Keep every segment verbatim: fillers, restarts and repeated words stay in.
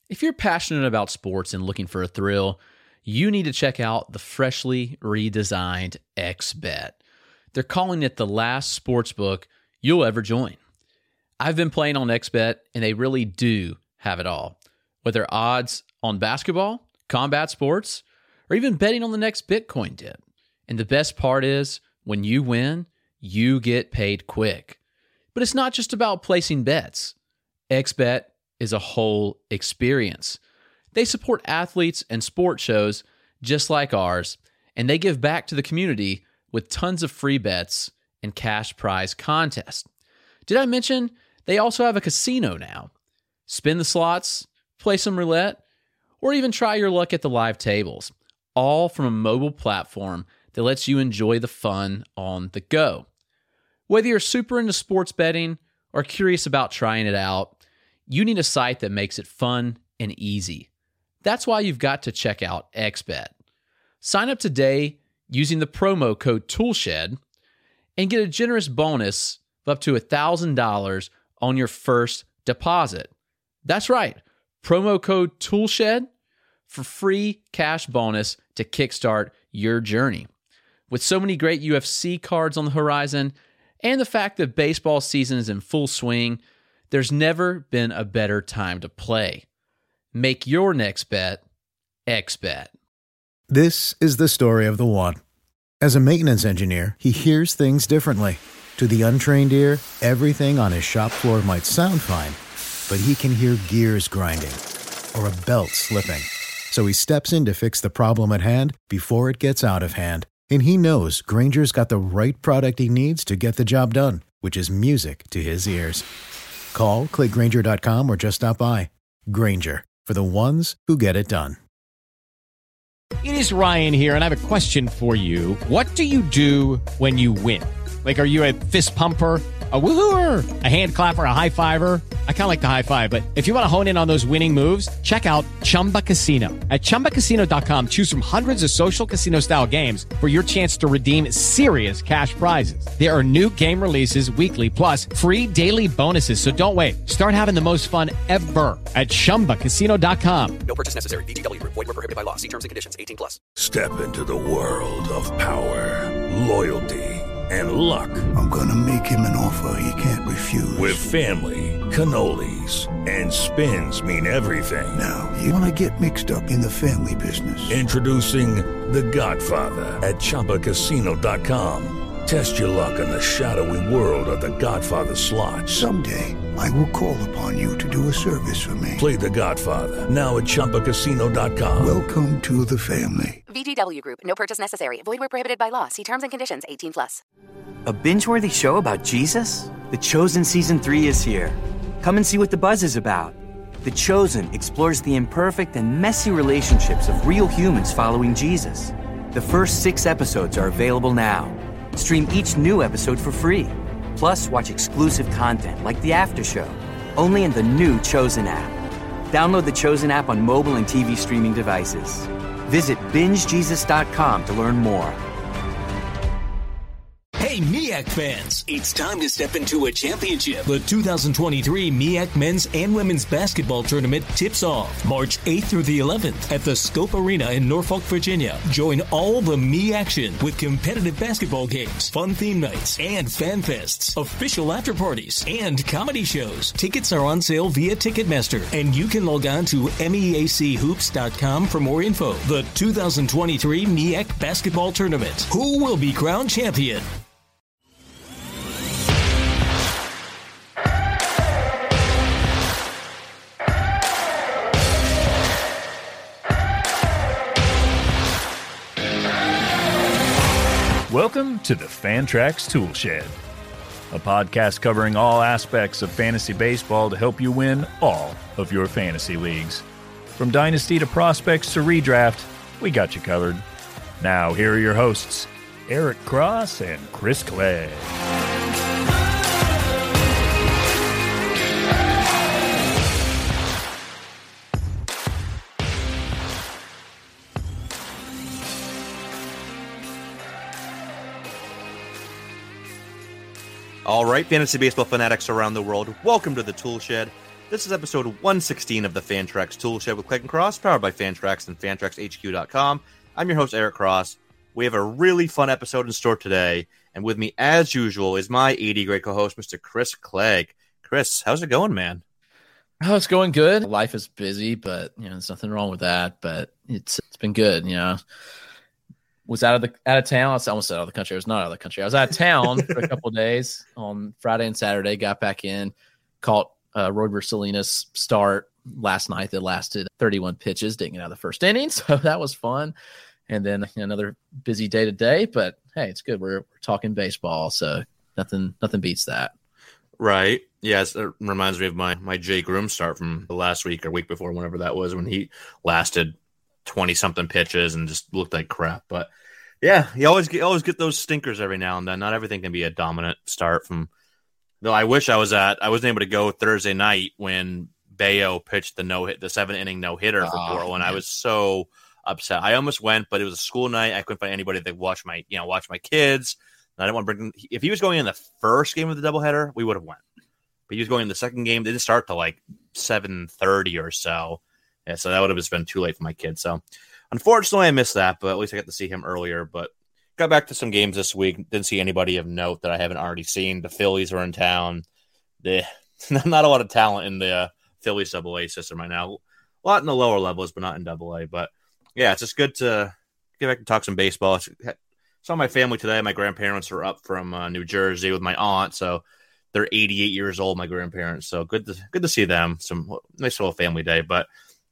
If you're passionate about sports and looking for a thrill, you need to check out the freshly redesigned XBet. They're calling it the last sportsbook you'll ever join. I've been playing on XBet, and they really do have it all. Whether odds on basketball, combat sports, or even betting on the next Bitcoin dip. And the best part is, when you win, you get paid quick. But it's not just about placing bets. XBet is a whole experience. They support athletes and sport shows just like ours, and they give back to the community with tons of free bets and cash prize contests. Did I mention they also have a casino now? Spin the slots, play some roulette, or even try your luck at the live tables, all from a mobile platform that lets you enjoy the fun on the go. Whether you're super into sports betting or curious about trying it out, you need a site that makes it fun and easy. That's why you've got to check out XBet. Sign up today using the promo code TOOLSHED and get a generous bonus of up to one thousand dollars on your first deposit. That's right, promo code TOOLSHED for free cash bonus to kickstart your journey. With so many great U F C cards on the horizon and the fact that baseball season is in full swing, there's never been a better time to play. Make your next bet XBet. This is the story of the one. As a maintenance engineer, he hears things differently. To the untrained ear, everything on his shop floor might sound fine, but he can hear gears grinding or a belt slipping. So he steps in to fix the problem at hand before it gets out of hand. And he knows Grainger's got the right product he needs to get the job done, which is music to his ears. Call, click Grainger dot com, or just stop by. Grainger, for the ones who get it done. It is Ryan here, and I have a question for you. What do you do when you win? Like, are you a fist pumper, a woohooer, a hand clapper, a high fiver? I kind of like the high five, but if you want to hone in on those winning moves, check out Chumba Casino. At Chumba Casino dot com, choose from hundreds of social casino-style games for your chance to redeem serious cash prizes. There are new game releases weekly, plus free daily bonuses, so don't wait. Start having the most fun ever at Chumba Casino dot com. No purchase necessary. V G W Group. Void where prohibited by law. See terms and conditions. eighteen plus. Step into the world of power, loyalty, and luck. I'm gonna make him an offer he can't refuse. With family, cannolis, and spins mean everything. Now, you wanna get mixed up in the family business. Introducing The Godfather at Chumba Casino dot com. Test your luck in the shadowy world of The Godfather slot. Someday, I will call upon you to do a service for me. Play The Godfather, now at Chumba Casino dot com. Welcome to the family. V G W Group. No purchase necessary. Void where prohibited by law. See terms and conditions. eighteen plus. A binge-worthy show about Jesus? The Chosen Season three is here. Come and see what the buzz is about. The Chosen explores the imperfect and messy relationships of real humans following Jesus. The first six episodes are available now. Stream each new episode for free. Plus, watch exclusive content like The After Show, only in the new Chosen app. Download the Chosen app on mobile and T V streaming devices. Visit binge jesus dot com to learn more. Hey, MEAC fans! It's time to step into a championship. The two thousand twenty-three MEAC Men's and Women's Basketball Tournament tips off March eighth through the eleventh at the Scope Arena in Norfolk, Virginia. Join all the Me action with competitive basketball games, fun theme nights, and fan fests, official after parties, and comedy shows. Tickets are on sale via Ticketmaster, and you can log on to meac hoops dot com for more info. The two thousand twenty-three MEAC Basketball Tournament. Who will be crowned champion? Welcome to the Fantrax Tool Shed, a podcast covering all aspects of fantasy baseball to help you win all of your fantasy leagues. From dynasty to prospects to redraft, we got you covered. Now, here are your hosts, Eric Cross and Chris Clay. All right, fantasy baseball fanatics around the world, welcome to the Tool Shed. This is episode one sixteen of the Fantrax Toolshed with Clegg and Cross, powered by Fantrax and Fantrax H Q dot com. I'm your host, Eric Cross. We have a really fun episode in store today, and with me, as usual, is my eighty great co-host, Mister Chris Clegg. Chris, how's it going, man? Oh, it's going good. Life is busy, but you know, there's nothing wrong with that. But it's it's been good. You know, was out of the out of town. I was almost out of the country. I was not out of the country. I was out of town for a couple of days on Friday and Saturday. Got back in, caught uh, Roy Salinas start last night that lasted thirty-one pitches. Didn't get out of the first inning, so that was fun. And then another busy day today. But hey, it's good. We're we're talking baseball, so nothing nothing beats that. Right. Yes, it reminds me of my, my Jay Groom start from the last week or week before, whenever that was, when he lasted twenty-something pitches and just looked like crap. But, yeah, you always get, always get those stinkers every now and then. Not everything can be a dominant start from – though I wish I was at – I wasn't able to go Thursday night when Bayo pitched the no hit, the seven-inning no-hitter for oh, Portland. I was so upset. I almost went, but it was a school night. I couldn't find anybody that watch my – you know, watch my kids. I didn't want to bring – if he was going in the first game of the doubleheader, we would have went. But he was going in the second game. They didn't start till like seven thirty or so. Yeah, so that would have just been too late for my kids. So, unfortunately, I missed that, but at least I got to see him earlier. But got back to some games this week. Didn't see anybody of note that I haven't already seen. The Phillies are in town. The, not a lot of talent in the uh, Phillies double A system right now. A lot in the lower levels, but not in double A. But, yeah, it's just good to get back and talk some baseball. Saw my family today. My grandparents are up from uh, New Jersey with my aunt, so they're eighty-eight years old, my grandparents. So good to good to see them. Some nice little family day, but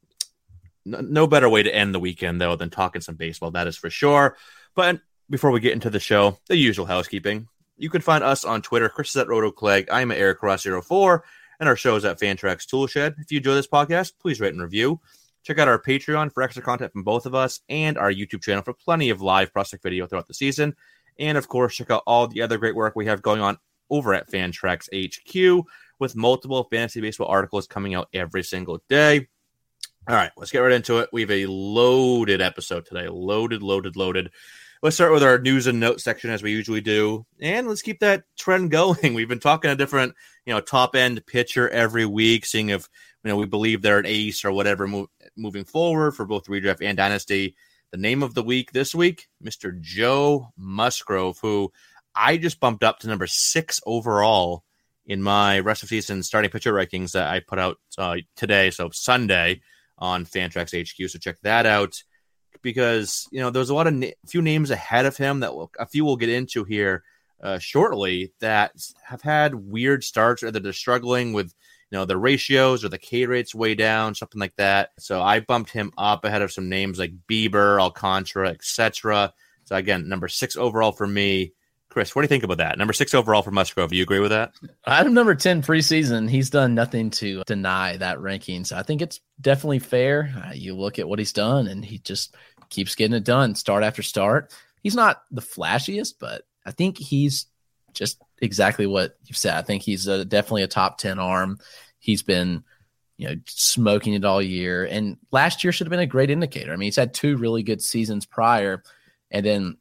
no, no better way to end the weekend, though, than talking some baseball. That is for sure. But before we get into the show, the usual housekeeping. You can find us on Twitter. Chris is at RotoClegg. I'm at Eric Cross zero four, and our show is at Fantrax Toolshed. If you enjoy this podcast, please rate and review. Check out our Patreon for extra content from both of us, and our YouTube channel for plenty of live prospect video throughout the season. And, of course, check out all the other great work we have going on over at Fantrax H Q with multiple fantasy baseball articles coming out every single day. All right, let's get right into it. We have a loaded episode today. Loaded, loaded, loaded. Let's start with our news and notes section as we usually do. And let's keep that trend going. We've been talking a different, you know, top-end pitcher every week, seeing if, you know, we believe they're an ace or whatever move, moving forward for both redraft and dynasty. The name of the week this week, Mister Joe Musgrove, who I just bumped up to number six overall in my rest of season starting pitcher rankings that I put out uh, today, so Sunday on Fantrax H Q. So check that out, because you know there's a lot of na- few names ahead of him that we'll, a few we'll get into here uh, shortly that have had weird starts, or that they're struggling with you know the ratios or the K rates way down, something like that. So I bumped him up ahead of some names like Bieber, Alcantara, et cetera. So again, number six overall for me. Chris, what do you think about that? Number six overall for Musgrove. You agree with that? Item number ten preseason. He's done nothing to deny that ranking. So I think it's definitely fair. Uh, you look at what he's done, and he just keeps getting it done start after start. He's not the flashiest, but I think he's just exactly what you've said. I think he's a, definitely a top ten arm. He's been, you know, smoking it all year. And last year should have been a great indicator. I mean, he's had two really good seasons prior, and then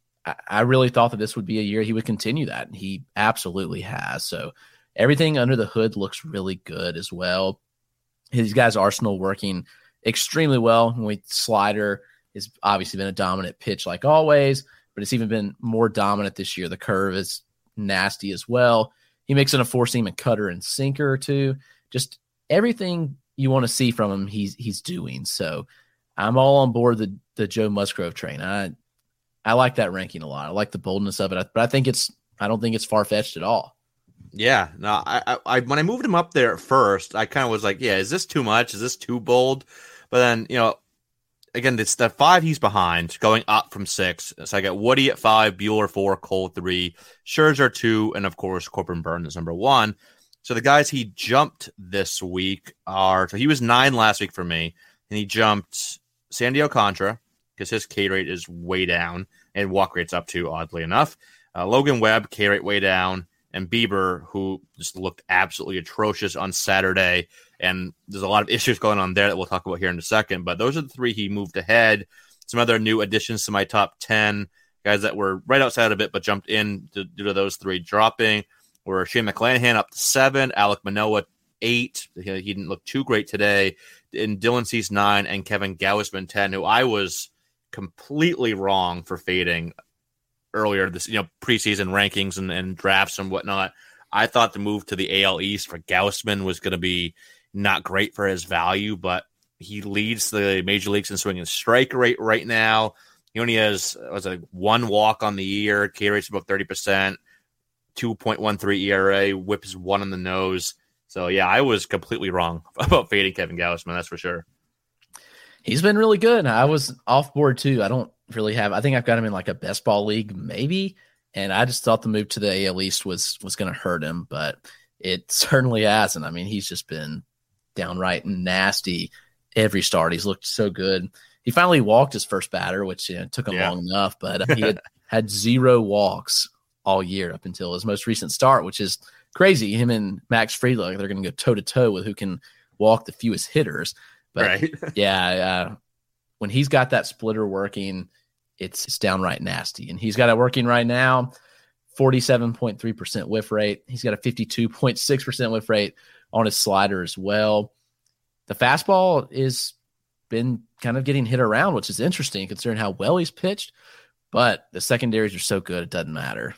I really thought that this would be a year he would continue that. And he absolutely has. So everything under the hood looks really good as well. His guys' arsenal working extremely well. We slider has obviously been a dominant pitch like always, but it's even been more dominant this year. The curve is nasty as well. He makes in a four seam and cutter and sinker or two. Just everything you want to see from him, he's he's doing. So I'm all on board the the Joe Musgrove train. I I like that ranking a lot. I like the boldness of it, but I think it's I don't think it's far-fetched at all. Yeah, no, I, I when I moved him up there at first, I kind of was like, yeah, is this too much? Is this too bold? But then, you know, again, it's the five he's behind, going up from six. So I got Woody at five, Buehler four, Cole three, Scherzer two, and of course Corbin Burnes is number one. So the guys he jumped this week are, so he was nine last week for me, and he jumped Sandy Alcantara, because his K rate is way down, and walk rate's up too, oddly enough. Uh, Logan Webb, K rate way down, and Bieber, who just looked absolutely atrocious on Saturday. And there's a lot of issues going on there that we'll talk about here in a second. But those are the three he moved ahead. Some other new additions to my top ten, guys that were right outside of it but jumped in to, due to those three dropping, were Shane McClanahan up to seven, Alek Manoah eight. He, he didn't look too great today. And Dylan Cease nine and Kevin Gausman ten, who I was completely wrong for fading earlier this, you know, preseason rankings and, and drafts and whatnot. I thought the move to the A L East for Gausman was going to be not great for his value, but he leads the major leagues in swinging strike rate right now. He only has was it one walk on the year, K rate's about thirty percent, two point one three E R A, whip is one on the nose. So, yeah, I was completely wrong about fading Kevin Gausman, that's for sure. He's been really good. I was off board, too. I don't really have – I think I've got him in like a best ball league maybe, and I just thought the move to the A L East was, was going to hurt him, but it certainly hasn't. I mean, he's just been downright nasty every start. He's looked so good. He finally walked his first batter, which you know, took him yeah. long enough, but he had, had zero walks all year up until his most recent start, which is crazy. Him and Max Fried, they're going to go toe-to-toe with who can walk the fewest hitters. But, right. yeah, uh, when he's got that splitter working, it's, it's downright nasty. And he's got it working right now, forty-seven point three percent whiff rate. He's got a fifty-two point six percent whiff rate on his slider as well. The fastball is been kind of getting hit around, which is interesting considering how well he's pitched. But the secondaries are so good, it doesn't matter.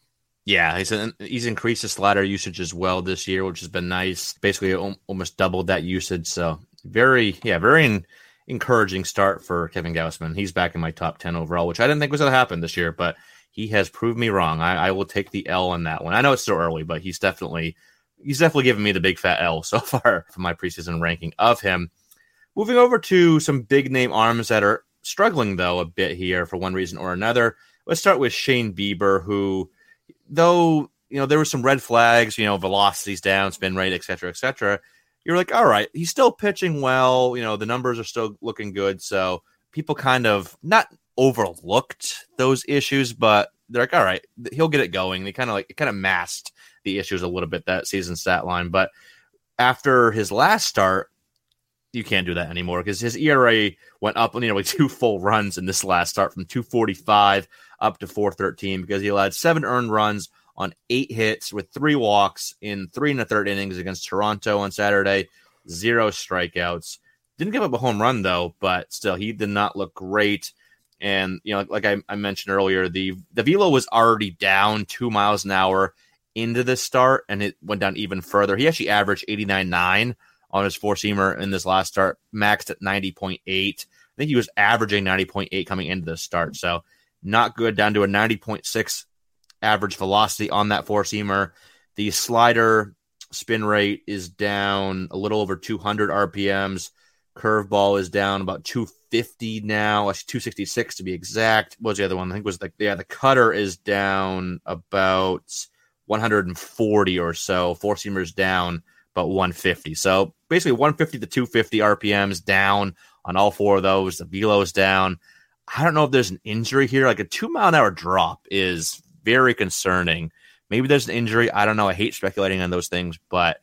Yeah, he's an, he's increased his slider usage as well this year, which has been nice. Basically, almost doubled that usage. So very, yeah, very in, encouraging start for Kevin Gausman. He's back in my top ten overall, which I didn't think was going to happen this year, but he has proved me wrong. I, I will take the L on that one. I know it's still early, but he's definitely he's definitely given me the big fat L so far for my preseason ranking of him. Moving over to some big name arms that are struggling though a bit here for one reason or another. Let's start with Shane Bieber, who, though, you know, there were some red flags, you know, velocities down, spin rate, et cetera, et cetera. You're like, all right, he's still pitching well. You know, the numbers are still looking good. So people kind of not overlooked those issues, but they're like, all right, he'll get it going. They kind of like, it kind of masked the issues a little bit, that season stat line. But after his last start, you can't do that anymore because his E R A went up, you know, like two full runs in this last start from two forty-five up to four thirteen because he allowed seven earned runs on eight hits with three walks in three and a third innings against Toronto on Saturday, zero strikeouts. Didn't give up a home run though, but still he did not look great. And, you know, like I, I mentioned earlier, the, the velo was already down two miles an hour into this start, and it went down even further. He actually averaged eighty-nine point nine on his four-seamer in this last start, maxed at ninety point eight. I think he was averaging ninety point eight coming into this start, so not good, down to a ninety point six average velocity on that four-seamer. The slider spin rate is down a little over two hundred R P Ms. Curveball is down about two fifty now, actually two sixty-six to be exact. What was the other one? I think it was the, yeah, the cutter is down about one hundred forty or so. Four-seamer's down about one fifty. So basically one fifty to two fifty R P Ms down on all four of those. The velo is down. I don't know if there's an injury here. Like a two mile an hour drop is very concerning. Maybe there's an injury. I don't know. I hate speculating on those things, but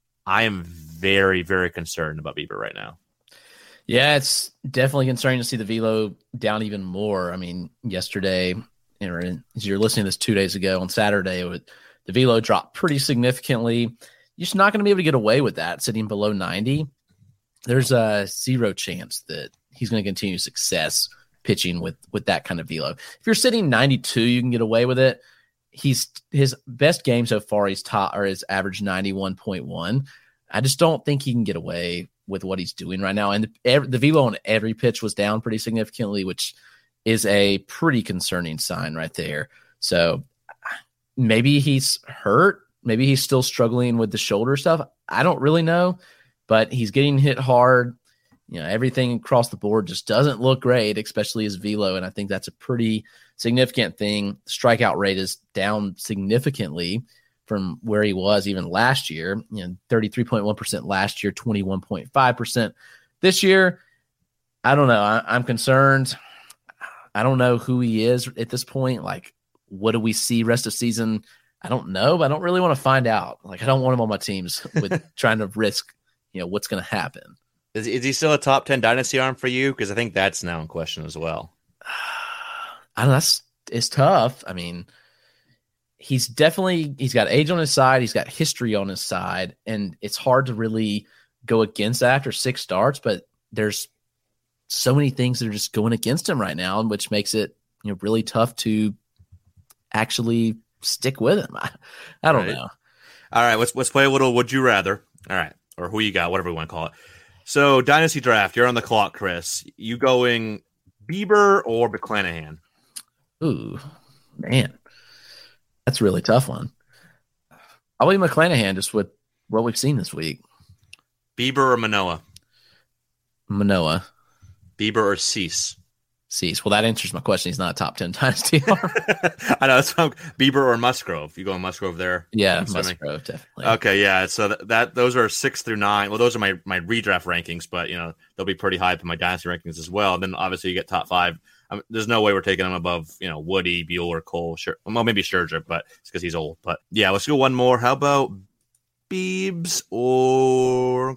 I am very, very concerned about Bieber right now. Yeah, it's definitely concerning to see the velo down even more. I mean, yesterday, you know, as you're listening to this two days ago on Saturday, it would, the velo dropped pretty significantly. You're just not going to be able to get away with that sitting below ninety. There's a zero chance that he's going to continue success pitching with, with that kind of velo. If you're sitting ninety-two, you can get away with it. He's his best game so far, he's top or his average ninety-one point one. I just don't think he can get away with what he's doing right now. And the, every, the velo on every pitch was down pretty significantly, which is a pretty concerning sign right there. So maybe he's hurt. Maybe he's still struggling with the shoulder stuff. I don't really know, but he's getting hit hard. You know, everything across the board just doesn't look great, especially his velo. And I think that's a pretty significant thing. Strikeout rate is down significantly from where he was even last year. You know, thirty-three point one percent last year, twenty-one point five percent this year. I don't know. I, I'm concerned. I don't know who he is at this point. Like, what do we see rest of season? I don't know, but I don't really want to find out. Like, I don't want him on my teams with trying to risk, you know, what's going to happen. Is, is he still a top ten dynasty arm for you? Because I think that's now in question as well. I don't know. That's, it's tough. I mean, he's definitely, he's got age on his side. He's got history on his side. And it's hard to really go against that after six starts, but there's so many things that are just going against him right now, which makes it, you know, really tough to actually stick with him. I, I don't right. know. All right, let's let's play a little Would You Rather. All right, or who you got, whatever we want to call it. So, Dynasty Draft, you're on the clock, Chris. You going Bieber or McClanahan? Ooh, man. That's a really tough one. I'll leave McClanahan just with what we've seen this week. Bieber or Manoah? Manoah. Bieber or Cease? Cease. Well, that answers my question. He's not a top ten dynasty. I know. That's Bieber or Musgrove. You going Musgrove there? Yeah, Musgrove, definitely. Okay, yeah. So that, that those are six through nine. Well, those are my my redraft rankings, but you know they'll be pretty high up in my dynasty rankings as well. And then obviously you get top five. I mean, there's no way we're taking them above you know Woody, Bueller, Cole. Sure, well maybe Scherzer, but it's because he's old. But yeah, let's go one more. How about Biebs or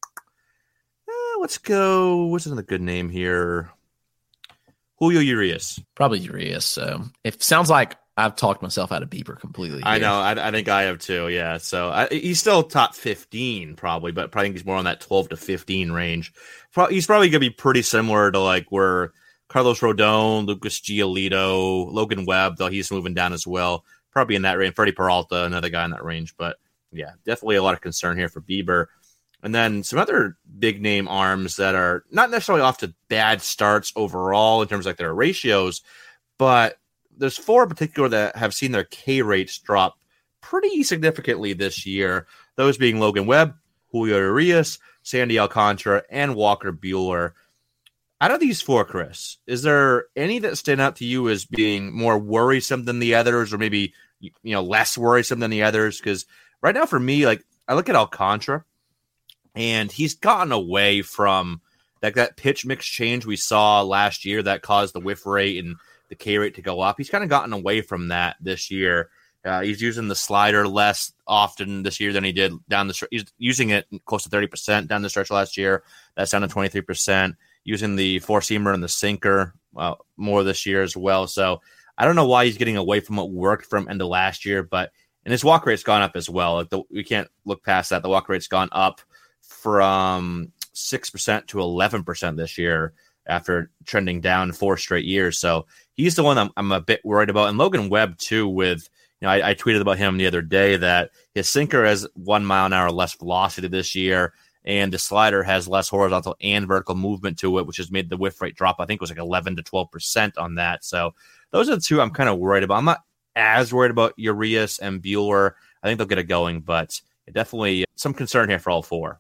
eh, let's go. What's another good name here? Julio Urias. Probably Urias. So it sounds like I've talked myself out of Bieber completely. Here. I know. I, I think I have too. Yeah. So I, he's still top fifteen probably, but probably he's more on that twelve to fifteen range. Pro- he's probably going to be pretty similar to like where Carlos Rodon, Lucas Giolito, Logan Webb, though he's moving down as well. Probably in that range. Freddie Peralta, another guy in that range. But yeah, definitely a lot of concern here for Bieber. And then some other big name arms that are not necessarily off to bad starts overall in terms of like their ratios, but there's four in particular that have seen their K rates drop pretty significantly this year. Those being Logan Webb, Julio Urias, Sandy Alcantara, and Walker Buehler. Out of these four, Chris, is there any that stand out to you as being more worrisome than the others, or maybe you know less worrisome than the others? Because right now, for me, like I look at Alcantara. And he's gotten away from like that pitch mix change we saw last year that caused the whiff rate and the K rate to go up. He's kind of gotten away from that this year. Uh, he's using the slider less often this year than he did down the stretch. He's using it close to thirty percent down the stretch last year. That's down to twenty-three percent. Using the four-seamer and the sinker uh, more this year as well. So I don't know why he's getting away from what worked from end of last year, but and his walk rate's gone up as well. Like the, we can't look past that. The walk rate's gone up from six percent to eleven percent this year after trending down four straight years. So he's the one I'm, I'm a bit worried about. And Logan Webb, too, with, you know, I, I tweeted about him the other day that his sinker has one mile an hour less velocity this year, and the slider has less horizontal and vertical movement to it, which has made the whiff rate drop. I think it was like eleven to twelve percent on that. So those are the two I'm kind of worried about. I'm not as worried about Urias and Buehler. I think they'll get it going, but definitely some concern here for all four.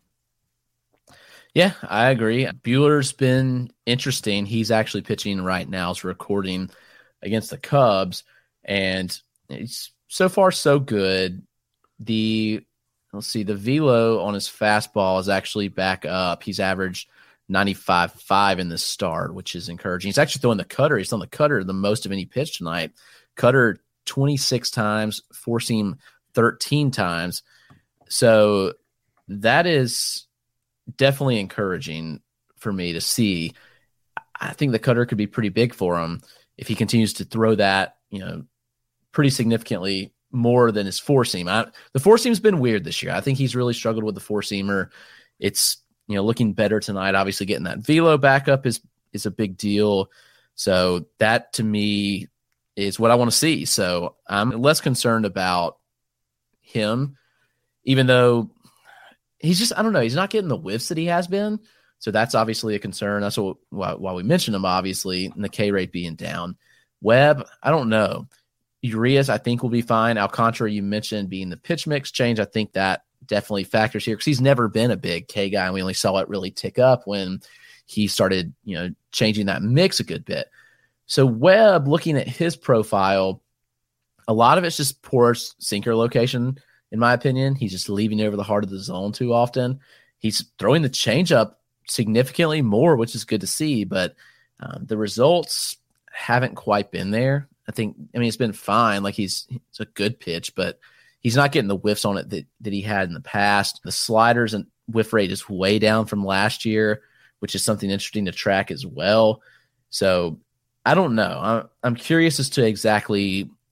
Yeah, I agree. Buehler's been interesting. He's actually pitching right now. He's recording against the Cubs, and it's so far so good. The let's see, the velo on his fastball is actually back up. He's averaged ninety-five point five in this start, which is encouraging. He's actually throwing the cutter. He's on the cutter the most of any pitch tonight. Cutter twenty-six times, four seam thirteen times. So that is definitely encouraging for me to see. I think the cutter could be pretty big for him if he continues to throw that, you know, pretty significantly more than his four seam. I, the four seam's been weird this year. I think he's really struggled with the four seamer. It's, you know, looking better tonight. Obviously getting that velo back up is, is a big deal. So that to me is what I want to see. So I'm less concerned about him, even though he's just, I don't know, he's not getting the whiffs that he has been. So that's obviously a concern. That's what, why, why we mentioned him, obviously, and the K rate being down. Webb, I don't know. Urias, I think, will be fine. Alcantara, you mentioned being the pitch mix change. I think that definitely factors here because he's never been a big K guy, and we only saw it really tick up when he started, you know, changing that mix a good bit. So Webb, looking at his profile, a lot of it's just poor sinker location, in my opinion. He's just leaving over the heart of the zone too often. He's throwing the changeup significantly more, which is good to see, but um, the results haven't quite been there. I think, I mean, it's been fine. Like he's, it's a good pitch, but he's not getting the whiffs on it that, that he had in the past. The sliders and whiff rate is way down from last year, which is something interesting to track as well. So I don't know. I'm, I'm curious as to exactly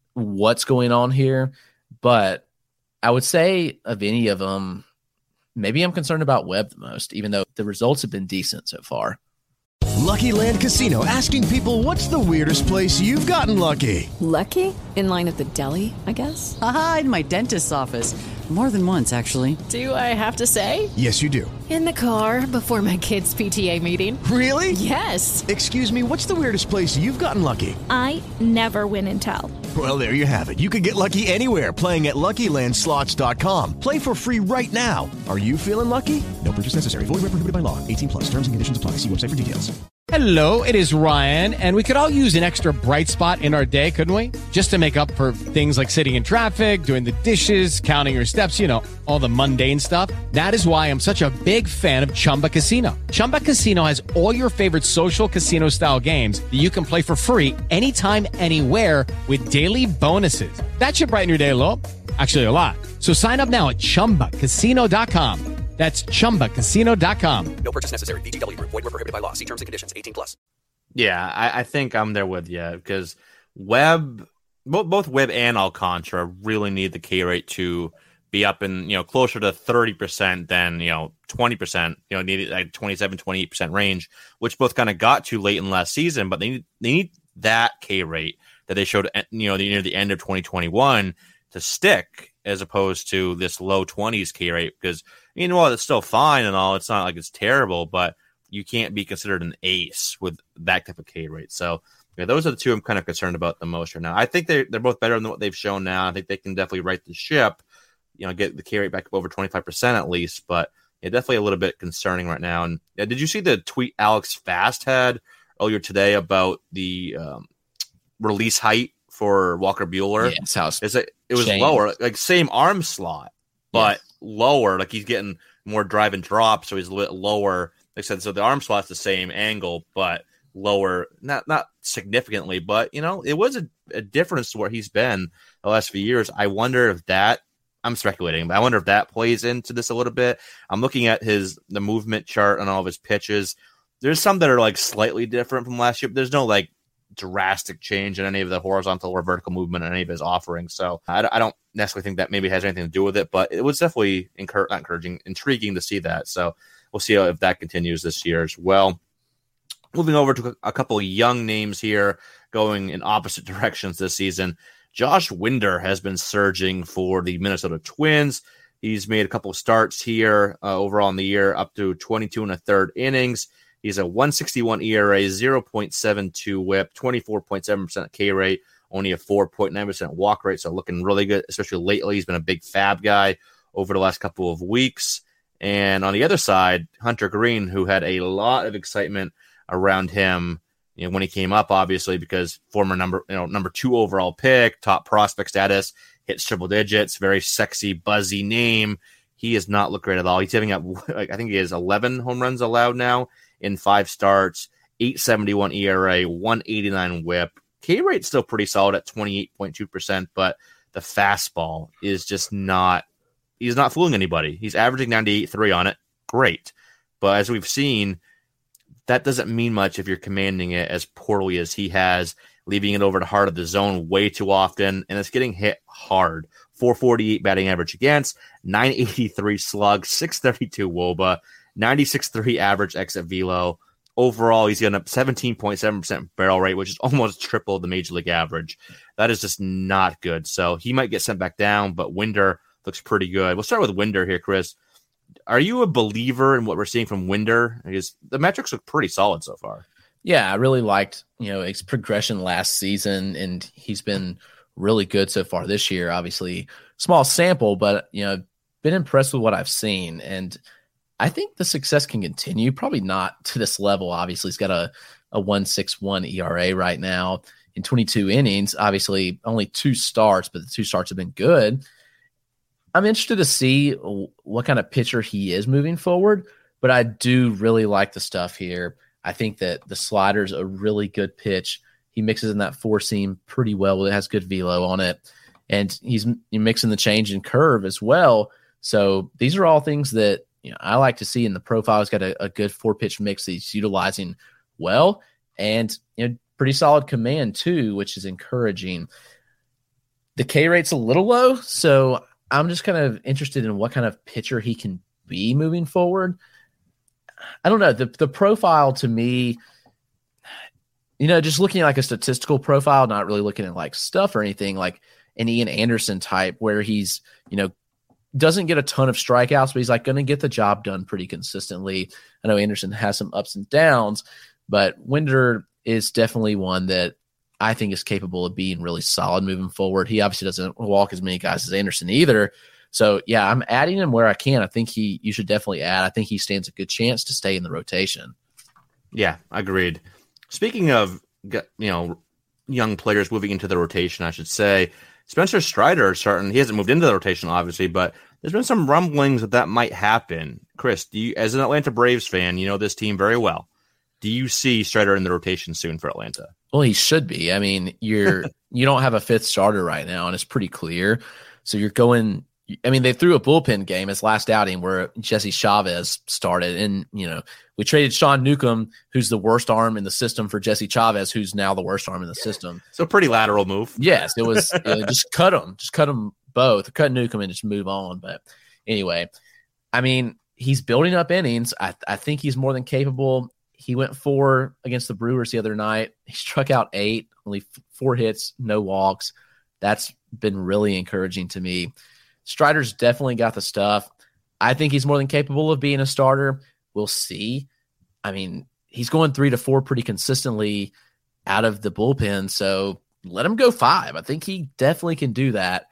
what's going on here, but I would say of any of them, maybe I'm concerned about Webb the most, even though the results have been decent so far. Lucky Land Casino, asking people, what's the weirdest place you've gotten lucky? Lucky? In line at the deli, I guess? Aha, in my dentist's office. More than once, actually. Do I have to say? Yes, you do. In the car before my kids' P T A meeting. Really? Yes. Excuse me, what's the weirdest place you've gotten lucky? I never win and tell. Well, there you have it. You can get lucky anywhere, playing at Lucky Land Slots dot com. Play for free right now. Are you feeling lucky? No purchase necessary. Void where prohibited by law. eighteen plus. Terms and conditions apply. See website for details. Hello, it is Ryan, and we could all use an extra bright spot in our day, couldn't we? Just to make up for things like sitting in traffic, doing the dishes, counting your steps, you know, all the mundane stuff. That is why I'm such a big fan of Chumba Casino. Chumba Casino has all your favorite social casino-style games that you can play for free anytime, anywhere with daily bonuses. That should brighten your day a little. Actually, a lot. So sign up now at chumba casino dot com. That's chumba casino dot com. No purchase necessary. V G W Group. Void where prohibited by law. See terms and conditions. eighteen plus. Yeah, I, I think I'm there with you because Webb, both, both Webb and Alcantara really need the K rate to be up in, you know, closer to thirty percent than, you know, twenty percent, you know, need like twenty-seven, twenty-eight percent range, which both kind of got to late in last season, but they need, they need that K rate that they showed, you know, near the end of twenty twenty-one to stick as opposed to this low twenties K rate because, you know, it's still fine and all. It's not like it's terrible, but you can't be considered an ace with that type of K rate. So yeah, those are the two I'm kind of concerned about the most right now. I think they're, they're both better than what they've shown now. I think they can definitely right the ship, you know, get the K rate back up over twenty-five percent at least, but yeah, definitely a little bit concerning right now. And yeah, did you see the tweet Alex Fast had earlier today about the um, release height for Walker Buehler? Yes, how Is it, it was changed. lower, like same arm slot, but Yes. lower. Like he's getting more drive and drop, so he's a little lower. Like I said, so the arm slot's the same angle, but lower, not not significantly, but you know, it was a, a difference to where he's been the last few years. I wonder if that, I'm speculating, but I wonder if that plays into this a little bit. I'm looking at his the movement chart on all of his pitches. There's some that are like slightly different from last year, but there's no like drastic change in any of the horizontal or vertical movement in any of his offerings. So I, I don't necessarily think that maybe has anything to do with it, but it was definitely encour- not encouraging, intriguing to see that. So we'll see if that continues this year as well. Moving over to a couple of young names here going in opposite directions this season. Josh Winder has been surging for the Minnesota Twins. He's made a couple of starts here uh, overall in the year, up to twenty-two and a third innings. He's a one sixty-one E R A, zero point seven two whip, twenty-four point seven percent K rate, only a four point nine percent walk rate. So looking really good, especially lately. He's been a big fab guy over the last couple of weeks. And on the other side, Hunter Green, who had a lot of excitement around him, you know, when he came up, obviously, because former number, you know, number two overall pick, top prospect status, hits triple digits, very sexy, buzzy name. He has not looked great at all. He's giving up, like, I think he has eleven home runs allowed now in five starts, eight seventy-one E R A, one eighty-nine whip. K rate still pretty solid at twenty-eight point two percent, but the fastball is just not, he's not fooling anybody. He's averaging ninety-eight point three on it. Great. But as we've seen, that doesn't mean much if you're commanding it as poorly as he has, leaving it over the heart of the zone way too often, and it's getting hit hard. four forty-eight batting average against, nine eighty-three slug, six thirty-two W O B A, ninety-six point three average exit velo. Overall, he's getting up seventeen point seven percent barrel rate, which is almost triple the major league average. That is just not good. So he might get sent back down, but Winder looks pretty good. We'll start with Winder here, Chris. Are you a believer in what we're seeing from Winder? Because the metrics look pretty solid so far. Yeah, I really liked, you know, his progression last season, and he's been really good so far this year. Obviously, small sample, but, you know, been impressed with what I've seen. And I think the success can continue, probably not to this level. Obviously, he's got a, a one sixty-one E R A right now in twenty-two innings. Obviously, only two starts, but the two starts have been good. I'm interested to see what kind of pitcher he is moving forward, but I do really like the stuff here. I think that the slider's a really good pitch. He mixes in that four seam pretty well. It has good velo on it, and he's mixing the change and curve as well. So these are all things that, you know, I like to see in the profile. He's got a, a good four pitch mix that he's utilizing well, and, you know, pretty solid command too, which is encouraging. the K rate's a little low, so I'm just kind of interested in what kind of pitcher he can be moving forward. I don't know. The the profile to me, you know, just looking at like a statistical profile, not really looking at like stuff or anything, like an Ian Anderson type where he's, you know, doesn't get a ton of strikeouts, but he's like going to get the job done pretty consistently. I know Anderson has some ups and downs, but Winder is definitely one that I think is capable of being really solid moving forward. He obviously doesn't walk as many guys as Anderson either. So, yeah, I'm adding him where I can. I think he you should definitely add. I think he stands a good chance to stay in the rotation. Yeah, agreed. Speaking of, you know, young players moving into the rotation, I should say, Spencer Strider is starting. He hasn't moved into the rotation, obviously, but there's been some rumblings that that might happen. Chris, do you, as an Atlanta Braves fan, you know this team very well. Do you see Strider in the rotation soon for Atlanta? Well, he should be. I mean, you're you don't have a fifth starter right now, and it's pretty clear. So you're going. I mean, they threw a bullpen game his last outing where Jesse Chavez started, and you know we traded Sean Newcomb, who's the worst arm in the system, for Jesse Chavez, who's now the worst arm in the system. So pretty lateral move. Yes, it was. You know, just cut them, just cut them both, cut Newcomb and just move on. But anyway, I mean, he's building up innings. I, I think he's more than capable. He went four against the Brewers the other night. He struck out eight, only four hits, no walks. That's been really encouraging to me. Strider's definitely got the stuff. I think he's more than capable of being a starter. We'll see. I mean, he's going three to four pretty consistently out of the bullpen, so let him go five. I think he definitely can do that.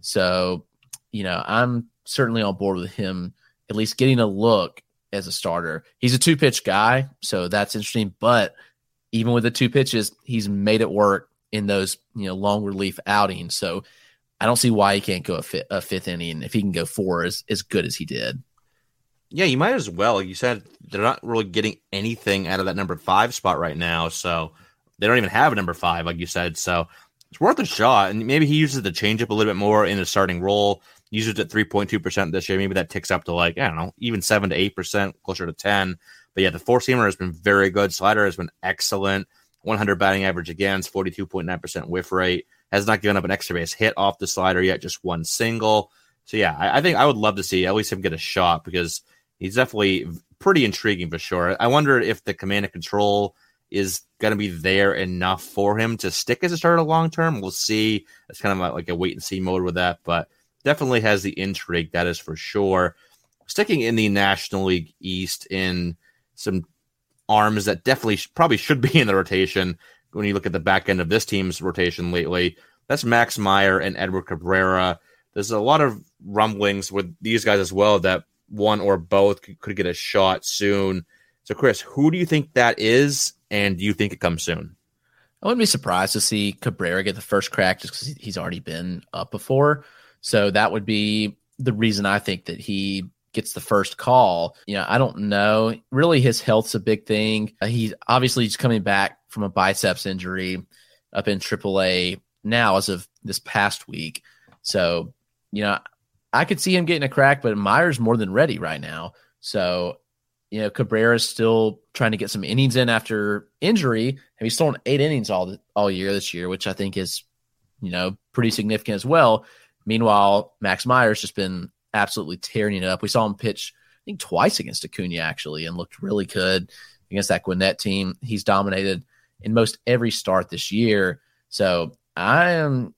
So, you know, I'm certainly on board with him at least getting a look as a starter. He's a two-pitch guy, so that's interesting. But even with the two pitches, he's made it work in those, you know, long relief outings. So I don't see why he can't go a, fi- a fifth inning if he can go four as, as good as he did. Yeah, you might as well. You said they're not really getting anything out of that number five spot right now, so they don't even have a number five, like you said. So it's worth a shot. And maybe he uses the changeup a little bit more in a starting role. Uses it at three point two percent this year. Maybe that ticks up to like, I don't know, even seven to eight percent, closer to ten. But yeah, the four-seamer has been very good. Slider has been excellent. one hundred batting average against, forty-two point nine percent whiff rate. Has not given up an extra base hit off the slider yet, just one single. So yeah, I, I think I would love to see at least him get a shot because he's definitely pretty intriguing for sure. I wonder if the command and control is going to be there enough for him to stick as a starter long term. We'll see. It's kind of like a wait and see mode with that, but definitely has the intrigue, that is for sure. Sticking in the National League East in some arms that definitely sh- probably should be in the rotation when you look at the back end of this team's rotation lately. That's Max Meyer and Edward Cabrera. There's a lot of rumblings with these guys as well that one or both could, could get a shot soon. So, Chris, who do you think that is, and do you think it comes soon? I wouldn't be surprised to see Cabrera get the first crack just because he's already been up before. So that would be the reason I think that he gets the first call. You know, I don't know. Really, his health's a big thing. Uh, he obviously he's coming back from a biceps injury up in triple A now as of this past week. So, you know, I could see him getting a crack, but Meyer's more than ready right now. So, you know, Cabrera's still trying to get some innings in after injury. And he's thrown eight innings all all year this year, which I think is, you know, pretty significant as well. Meanwhile, Max Meyer's just been absolutely tearing it up. We saw him pitch, I think, twice against Acuna, actually, and looked really good against that Gwinnett team. He's dominated in most every start this year. So I am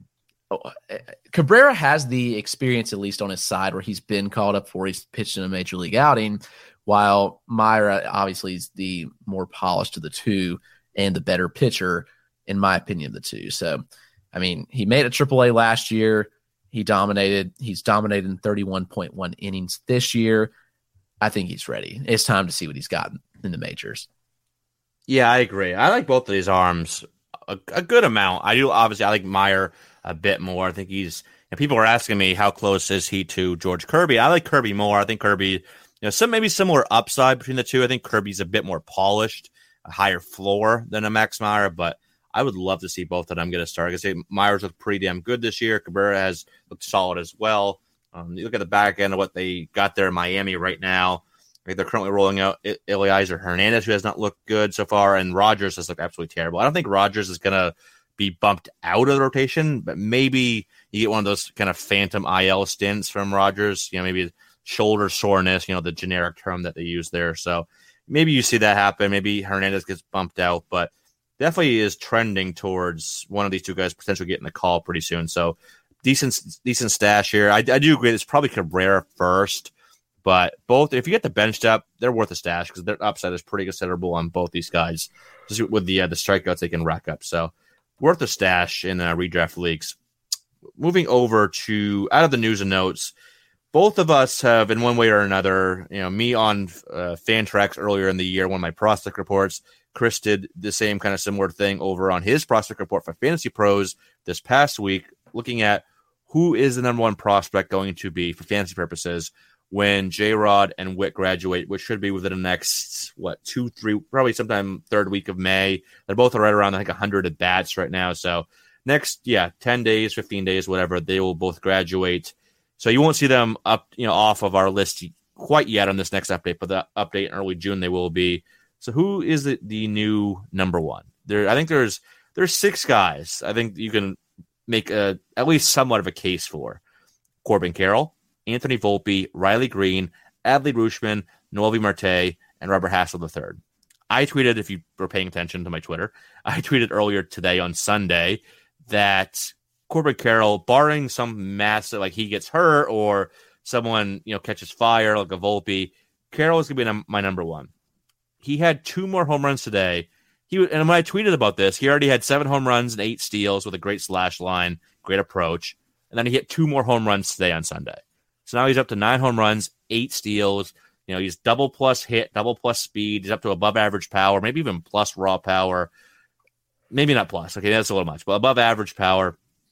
– Cabrera has the experience, at least on his side, where he's been called up for. He's pitched in a major league outing, while Meyer obviously is the more polished of the two and the better pitcher, in my opinion, of the two. So, I mean, he made it triple A last year. He dominated. He's dominated in thirty-one point one innings this year. I think he's ready. It's time to see what he's got in the majors. Yeah, I agree. I like both of these arms a, a good amount. I do, obviously, I like Meyer a bit more. I think he's, and people are asking me how close is he to George Kirby. I like Kirby more. I think Kirby, you know, some maybe similar upside between the two. I think Kirby's a bit more polished, a higher floor than a Max Meyer, but I would love to see both of them get a start. I say Myers looked pretty damn good this year. Cabrera has looked solid as well. Um, you look at the back end of what they got there in Miami right now. Like they're currently rolling out Eliezer Hernandez, who has not looked good so far, and Rogers has looked absolutely terrible. I don't think Rogers is going to be bumped out of the rotation, but maybe you get one of those kind of phantom I L stints from Rodgers, you know, maybe shoulder soreness, you know, the generic term that they use there. So maybe you see that happen. Maybe Hernandez gets bumped out, but definitely is trending towards one of these two guys potentially getting the call pretty soon. So decent, decent stash here. I, I do agree. It's probably Cabrera first, but both, if you get the bench depth, they're worth a stash because their upside is pretty considerable on both these guys, just with the uh, the strikeouts they can rack up. So worth a stash in uh, redraft leagues. Moving over to out of the news and notes, both of us have, in one way or another, you know, me on uh, Fantrax earlier in the year, one of my prospect reports. Chris did the same kind of similar thing over on his prospect report for Fantasy Pros this past week, looking at who is the number one prospect going to be for fantasy purposes when J-Rod and Witt graduate, which should be within the next, what, two, three, probably sometime third week of May. They're both right around, I think, one hundred at bats right now. So next, yeah, ten days, fifteen days, whatever, they will both graduate. So you won't see them up, you know, off of our list quite yet on this next update, but the update in early June they will be. So who is the, the new number one? There, I think there's there's six guys. I think you can make a at least somewhat of a case for Corbin Carroll, Anthony Volpe, Riley Green, Adley Rutschman, Noelvi Marte, and Robert Hassel the third. I tweeted, if you were paying attention to my Twitter, I tweeted earlier today on Sunday that Corbin Carroll, barring some massive, like he gets hurt or someone, you know, catches fire like a Volpe, Carroll is going to be num- my number one. He had two more home runs today. He And when I tweeted about this, he already had seven home runs and eight steals with a great slash line, great approach. And then he hit two more home runs today on Sunday. So now he's up to nine home runs, eight steals. You know, he's double plus hit, double plus speed. He's up to above average power, maybe even plus raw power. Maybe not plus. Okay, that's a little much, but above average power.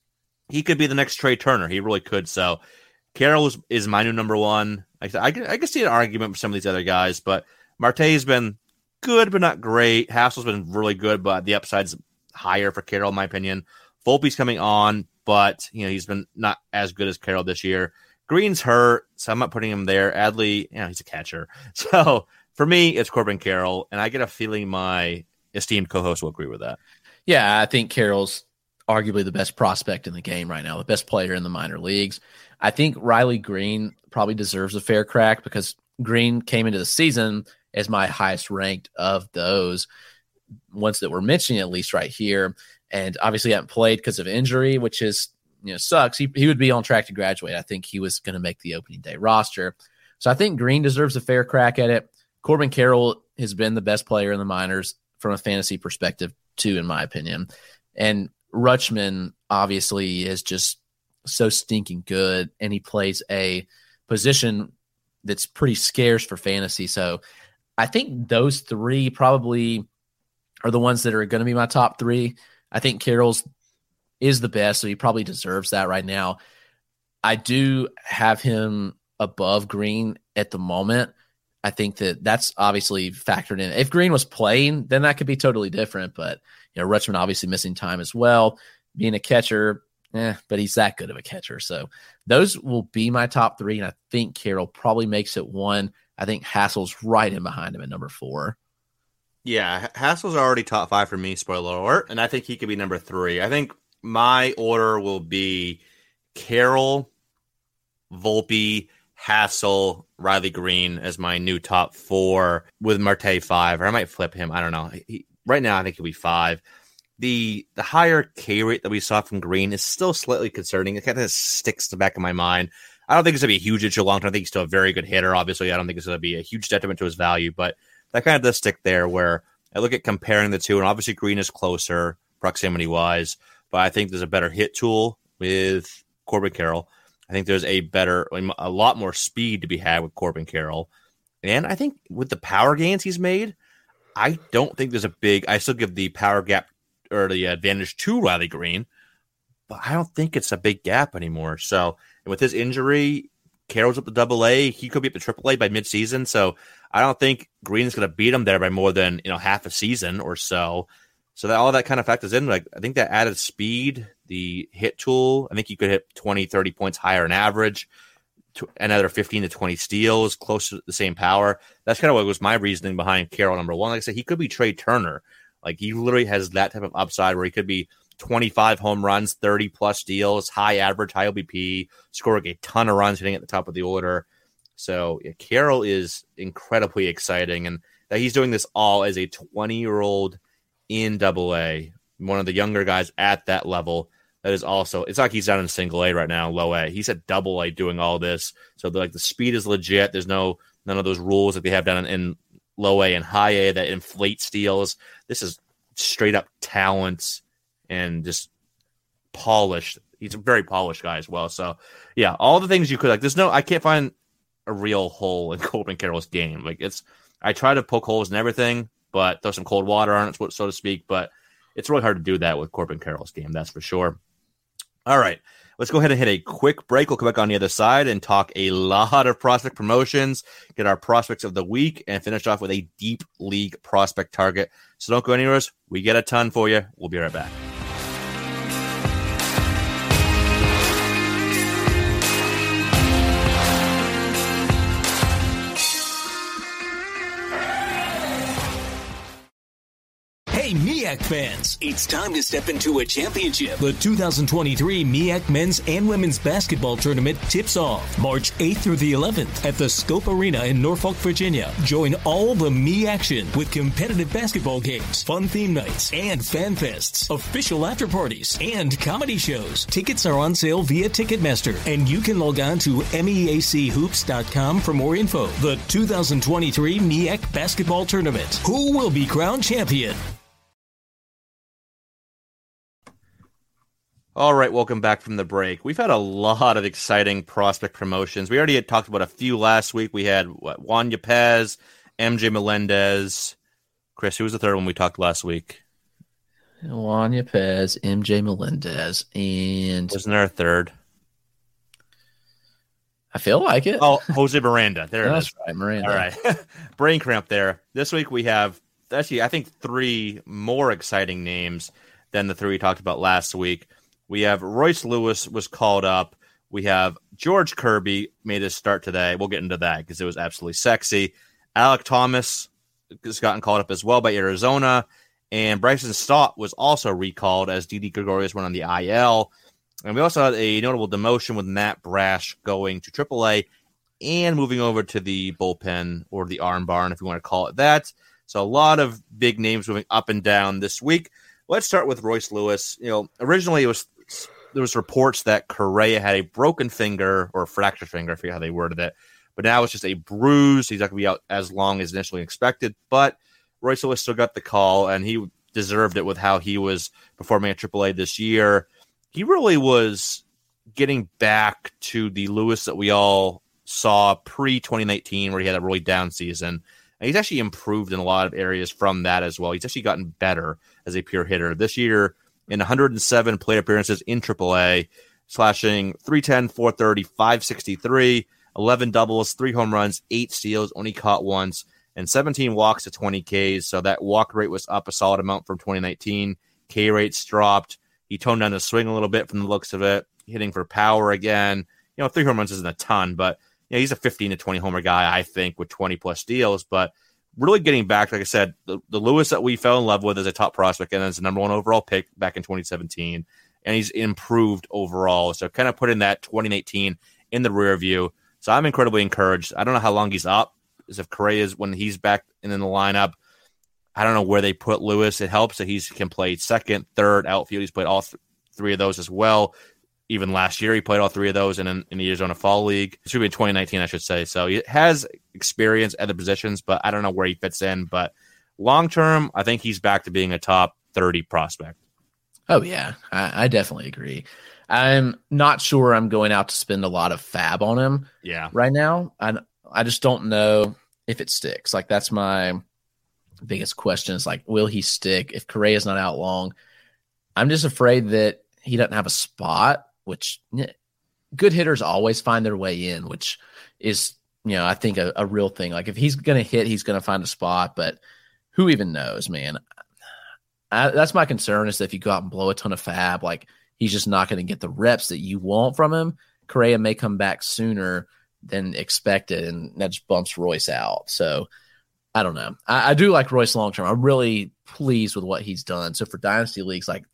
He could be the next Trey Turner. He really could. So Carroll is, is my new number one. I, I, can, I can see an argument for some of these other guys, but Marte's been good, but not great. Hassel's been really good, but the upside's higher for Carroll, in my opinion. Volpe's coming on, but you know he's been not as good as Carroll this year. Green's hurt, so I'm not putting him there. Adley, you know, he's a catcher. So for me, it's Corbin Carroll, and I get a feeling my esteemed co-host will agree with that. Yeah, I think Carroll's arguably the best prospect in the game right now, the best player in the minor leagues. I think Riley Green probably deserves a fair crack because Green came into the season as my highest ranked of those ones that we're mentioning, at least right here. And obviously haven't played because of injury, which is, you know, sucks. He, he would be on track to graduate. I think he was going to make the opening day roster. So I think Green deserves a fair crack at it. Corbin Carroll has been the best player in the minors from a fantasy perspective too, in my opinion. And Rutschman obviously is just so stinking good, and he plays a position that's pretty scarce for fantasy. So I think those three probably are the ones that are going to be my top three. I think Carroll's is the best, so he probably deserves that right now. I do have him above Green at the moment. I think that that's obviously factored in. If Green was playing, then that could be totally different. But you know, Rutschman obviously missing time as well, being a catcher, eh, but he's that good of a catcher. So those will be my top three, and I think Carroll probably makes it one. I think Hassel's right in behind him at number four. Yeah, Hassel's already top five for me, spoiler alert, and I think he could be number three. I think my order will be Carroll, Volpe, Hassel, Riley Green as my new top four, with Marte five, or I might flip him. I don't know. He, right now, I think he'll be five. The the higher K rate that we saw from Green is still slightly concerning. It kind of sticks to the back of my mind. I don't think it's going to be a huge issue long term. I think he's still a very good hitter. Obviously, I don't think it's going to be a huge detriment to his value, but that kind of does stick there where I look at comparing the two, and obviously Green is closer proximity-wise, but I think there's a better hit tool with Corbin Carroll. I think there's a better, a lot more speed to be had with Corbin Carroll. And I think with the power gains he's made, I don't think there's a big, I still give the power gap or the advantage to Riley Green, but I don't think it's a big gap anymore. So, and with his injury, Carroll's up to double A. He could be up to triple A by midseason. So I don't think Green's going to beat him there by more than, you know, half a season or so. So that all that kind of factors in. Like, I think that added speed, the hit tool, I think you could hit twenty, thirty points higher in average, to another fifteen to twenty steals, close to the same power. That's kind of what was my reasoning behind Carroll number one. Like I said, he could be Trey Turner. Like, he literally has that type of upside where he could be twenty-five home runs, thirty plus steals, high average, high O B P, scoring a ton of runs, hitting at the top of the order. So yeah, Carroll is incredibly exciting, and that he's doing this all as a twenty-year-old in Double A, one of the younger guys at that level. That is also, it's like he's down in single A right now, low A. He's at double A doing all this. So the, like the speed is legit. There's no none of those rules that they have down in, in low A and high A that inflate steals. This is straight up talent and just polished. He's a very polished guy as well. So yeah, all the things you could like. There's no, I can't find a real hole in Corbin Carroll's game. Like it's, I try to poke holes in everything, but throw some cold water on it, so to speak. But it's really hard to do that with Corbin Carroll's game. That's for sure. All right, let's go ahead and hit a quick break. We'll come back on the other side and talk a lot of prospect promotions, get our prospects of the week, and finish off with a deep league prospect target. So don't go anywhere. We get a ton for you. We'll be right back. Hey, MEAC fans, it's time to step into a championship. The two thousand twenty-three MEAC men's and women's basketball tournament tips off March eighth through the eleventh at the Scope Arena in Norfolk, Virginia. Join all the Me action with competitive basketball games, fun theme nights, and fan fests, official after parties, and comedy shows. Tickets are on sale via Ticketmaster, and you can log on to meac hoops dot com for more info. The two thousand twenty-three MEAC basketball tournament. Who will be crowned champion? All right, welcome back from the break. We've had a lot of exciting prospect promotions. We already had talked about a few last week. We had what, Juan Yepez, M J Melendez. Chris, who was the third one we talked last week? Juan Yepez, M J Melendez, and... Wasn't there a third? I feel like it. Oh, Jose Miranda. There it That's is. right, Miranda. All right. Brain cramp there. This week we have, actually, I think three more exciting names than the three we talked about last week. We have Royce Lewis was called up. We have George Kirby made his start today. We'll get into that because it was absolutely sexy. Alec Thomas has gotten called up as well by Arizona. And Bryson Stott was also recalled as Didi Gregorius went on the I L. And we also had a notable demotion with Matt Brash going to triple A and moving over to the bullpen or the arm barn, if you want to call it that. So a lot of big names moving up and down this week. Let's start with Royce Lewis. You know, originally it was there was reports that Correa had a broken finger or a fractured finger. I forget how they worded it. But now it's just a bruise. He's not going to be out as long as initially expected. But Royce Lewis still got the call, and he deserved it with how he was performing at triple A this year. He really was getting back to the Lewis that we all saw pre twenty nineteen, where he had a really down season. And he's actually improved in a lot of areas from that as well. He's actually gotten better as a pure hitter. This year, in one hundred seven plate appearances in triple A, slashing three ten, four thirty, five sixty-three, eleven doubles, three home runs, eight steals, only caught once, and seventeen walks to twenty Ks. So that walk rate was up a solid amount from twenty nineteen. K rates dropped. He toned down the swing a little bit from the looks of it, hitting for power again. You know, three home runs isn't a ton, but yeah, he's a fifteen to twenty homer guy, I think, with twenty plus steals. But really getting back, like I said, the, the Lewis that we fell in love with as a top prospect and as the number one overall pick back in twenty seventeen. And he's improved overall. So kind of putting that twenty nineteen in the rear view. So I'm incredibly encouraged. I don't know how long he's up. As if Correa is when he's back in the lineup. I don't know where they put Lewis. It helps that he can play second, third, outfield. He's played all th- three of those as well. Even last year, he played all three of those in, in the Arizona Fall League. It should be in twenty nineteen, I should say. So he has experience at the positions, but I don't know where he fits in. But long term, I think he's back to being a top thirty prospect. Oh, yeah, I, I definitely agree. I'm not sure I'm going out to spend a lot of fab on him yeah. right now. I, I just don't know if it sticks. Like, that's my biggest question is, like, will he stick if Correa's not out long? I'm just afraid that he doesn't have a spot, which good hitters always find their way in, which is, you know, I think a, a real thing. Like, if he's going to hit, he's going to find a spot, but who even knows, man? I, that's my concern is that if you go out and blow a ton of fab, like, he's just not going to get the reps that you want from him. Correa may come back sooner than expected, and that just bumps Royce out. So I don't know. I, I do like Royce long term. I'm really pleased with what he's done. So for dynasty leagues, like,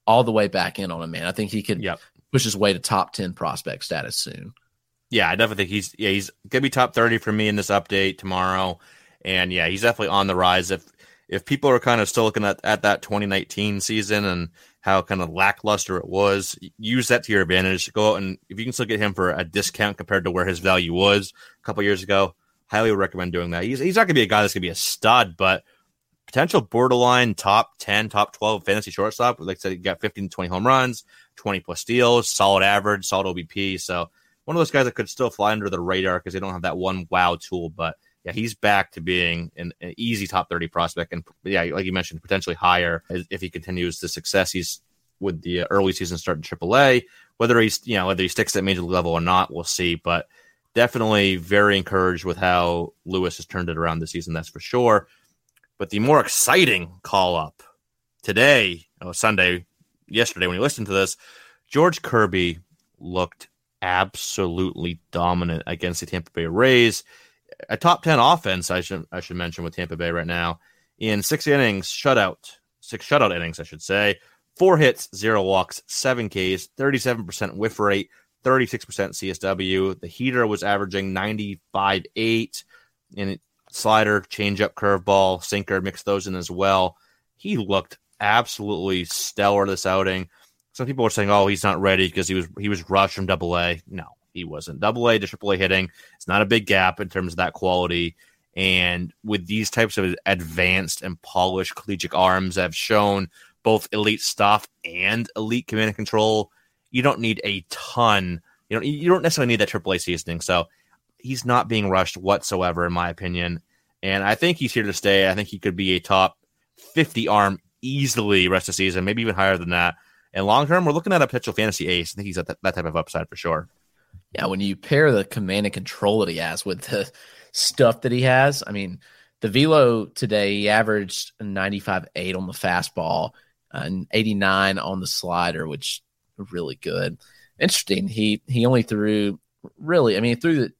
all the way back in on him, man. I think he could yep. push his way to top ten prospect status soon. Yeah, I definitely think he's yeah he's gonna be top thirty for me in this update tomorrow, and yeah, he's definitely on the rise. If if people are kind of still looking at, at that twenty nineteen season and how kind of lackluster it was, use that to your advantage. Go out and if you can still get him for a discount compared to where his value was a couple years ago, highly recommend doing that. He's he's not gonna be a guy that's gonna be a stud, but potential borderline top ten, top twelve fantasy shortstop. Like I said, he got fifteen to twenty home runs, twenty plus steals, solid average, solid O B P. So one of those guys that could still fly under the radar because they don't have that one wow tool. But yeah, he's back to being an, an easy top thirty prospect. And yeah, like you mentioned, potentially higher if he continues the success he's with the early season start in triple A. Whether he's, you know, whether he sticks at major league level or not, we'll see. But definitely very encouraged with how Lewis has turned it around this season. That's for sure. But the more exciting call up today, oh, Sunday, yesterday when you listened to this, George Kirby looked absolutely dominant against the Tampa Bay Rays. A top ten offense, I should I should mention, with Tampa Bay right now. In six innings, shutout, six shutout innings, I should say. Four hits, zero walks, seven Ks, thirty-seven percent whiff rate, thirty-six percent C S W. The heater was averaging ninety-five point eight, and it, slider, changeup, curveball, sinker, mix those in as well. He looked absolutely stellar this outing. Some people were saying, "Oh, he's not ready because he was he was rushed from Double A." No, he wasn't. Double A to Triple A hitting, it's not a big gap in terms of that quality. And with these types of advanced and polished collegiate arms that have shown both elite stuff and elite command and control, you don't need a ton. You don't you don't necessarily need that Triple A seasoning. So he's not being rushed whatsoever, in my opinion. And I think he's here to stay. I think he could be a top fifty arm easily rest of the season, maybe even higher than that. And long term, we're looking at a potential fantasy ace. I think he's at that, that type of upside for sure. Yeah, when you pair the command and control that he has with the stuff that he has, I mean, the velo today, he averaged ninety-five point eight on the fastball and eighty-nine on the slider, which are really good. Interesting. He he only threw, really, I mean, he threw the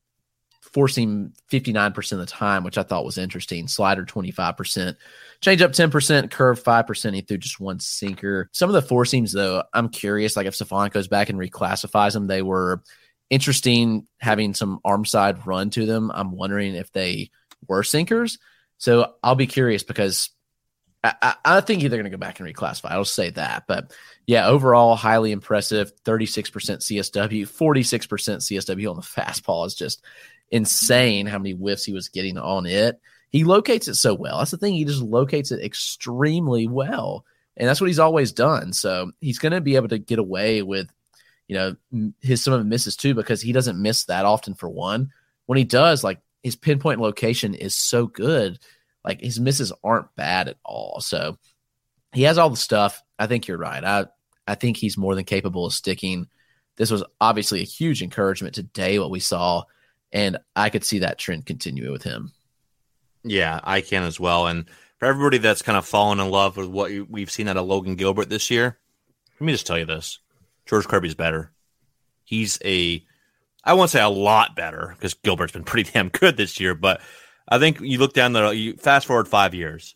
forcing fifty-nine percent of the time, which I thought was interesting. Slider twenty-five percent, change up ten percent, curve five percent. He threw just one sinker. Some of the four seams, though, I'm curious, like if Stephon goes back and reclassifies them, they were interesting having some arm side run to them. I'm wondering if they were sinkers. So I'll be curious because I, I, I think they're going to go back and reclassify. I'll say that. But yeah, overall, highly impressive. thirty-six percent C S W, forty-six percent C S W on the fastball is just insane how many whiffs he was getting on it. He locates it so well. That's the thing. He just locates it extremely well. And that's what he's always done. So he's going to be able to get away with, you know, his some of the misses too, because he doesn't miss that often for one. When he does, like his pinpoint location is so good. Like his misses aren't bad at all. So he has all the stuff. I think you're right. I, I think he's more than capable of sticking. This was obviously a huge encouragement today, what we saw. And I could see that trend continue with him. Yeah, I can as well. And for everybody that's kind of fallen in love with what we've seen out of Logan Gilbert this year, let me just tell you this. George Kirby's better. He's a, I won't say a lot better because Gilbert's been pretty damn good this year, but I think you look down the, you fast forward five years,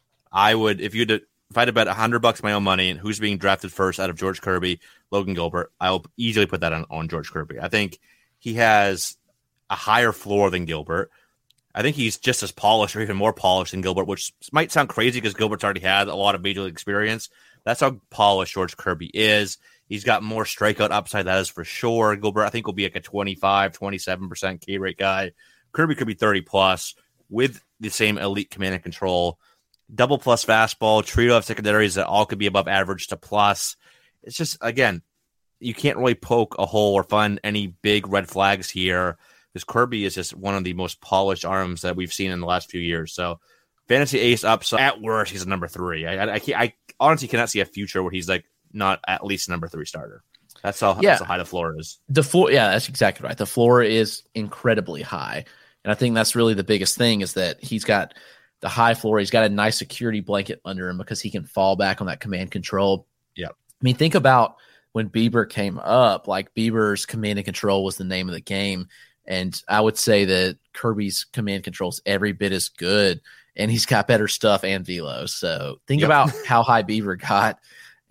I would, if you'd, if I had to bet a hundred bucks my own money and who's being drafted first out of George Kirby, Logan Gilbert, I'll easily put that on, on George Kirby. I think he has a higher floor than Gilbert. I think he's just as polished or even more polished than Gilbert, which might sound crazy because Gilbert's already had a lot of major league experience. That's how polished George Kirby is. He's got more strikeout upside, that is for sure. Gilbert, I think, will be like a twenty-five, twenty-seven percent K rate guy. Kirby could be thirty plus with the same elite command and control. Double plus fastball, trio of secondaries that all could be above average to plus. It's just, again, you can't really poke a hole or find any big red flags here because Kirby is just one of the most polished arms that we've seen in the last few years. So fantasy ace up. So at worst, he's a number three. I, I, I, I honestly cannot see a future where he's like not at least a number three starter. That's how, yeah. that's how high the floor is. The floor, yeah, that's exactly right. The floor is incredibly high. And I think that's really the biggest thing is that he's got the high floor. He's got a nice security blanket under him because he can fall back on that command control. Yeah. I mean, think about when Bieber came up, like Bieber's command and control was the name of the game. And I would say that Kirby's command control is every bit as good, and he's got better stuff and velo. So think yep. about how high Bieber got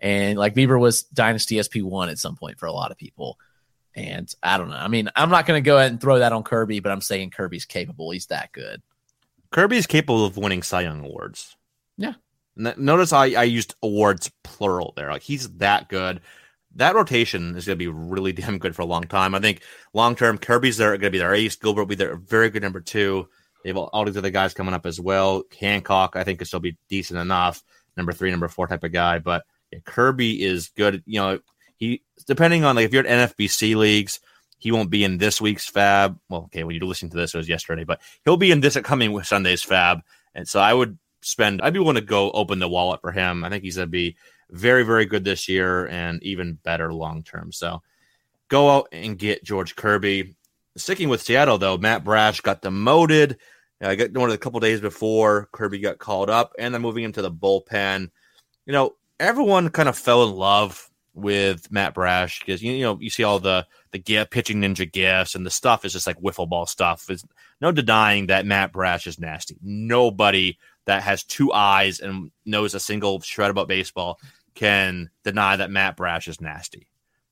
And like Bieber was Dynasty S P one at some point for a lot of people. And I don't know. I mean, I'm not going to go ahead and throw that on Kirby, but I'm saying Kirby's capable. He's that good. Kirby's capable of winning Cy Young awards. Yeah. Notice I, I used awards plural there. Like, he's that good. That rotation is going to be really damn good for a long time. I think long term, Kirby's there going to be their ace. Gilbert will be their very good number two. They have all, all these other guys coming up as well. Hancock, I think, could still be decent enough. Number three, number four type of guy. But yeah, Kirby is good. You know, he depending on like if you're at N F B C leagues, he won't be in this week's Fab. Well, okay, when you're listening to this, it was yesterday, but he'll be in this coming Sunday's Fab. And so I would spend. I'd be willing to go open the wallet for him. I think he's going to be very, very good this year and even better long term. So go out and get George Kirby. Sticking with Seattle, though, Matt Brash got demoted. I got one of the couple days before Kirby got called up, and then moving into the bullpen. You know, everyone kind of fell in love with Matt Brash because you know you see all the the gift pitching ninja gifts, and the stuff is just like wiffle ball stuff. There's no denying that Matt Brash is nasty. Nobody that has two eyes and knows a single shred about baseball can deny that Matt Brash is nasty.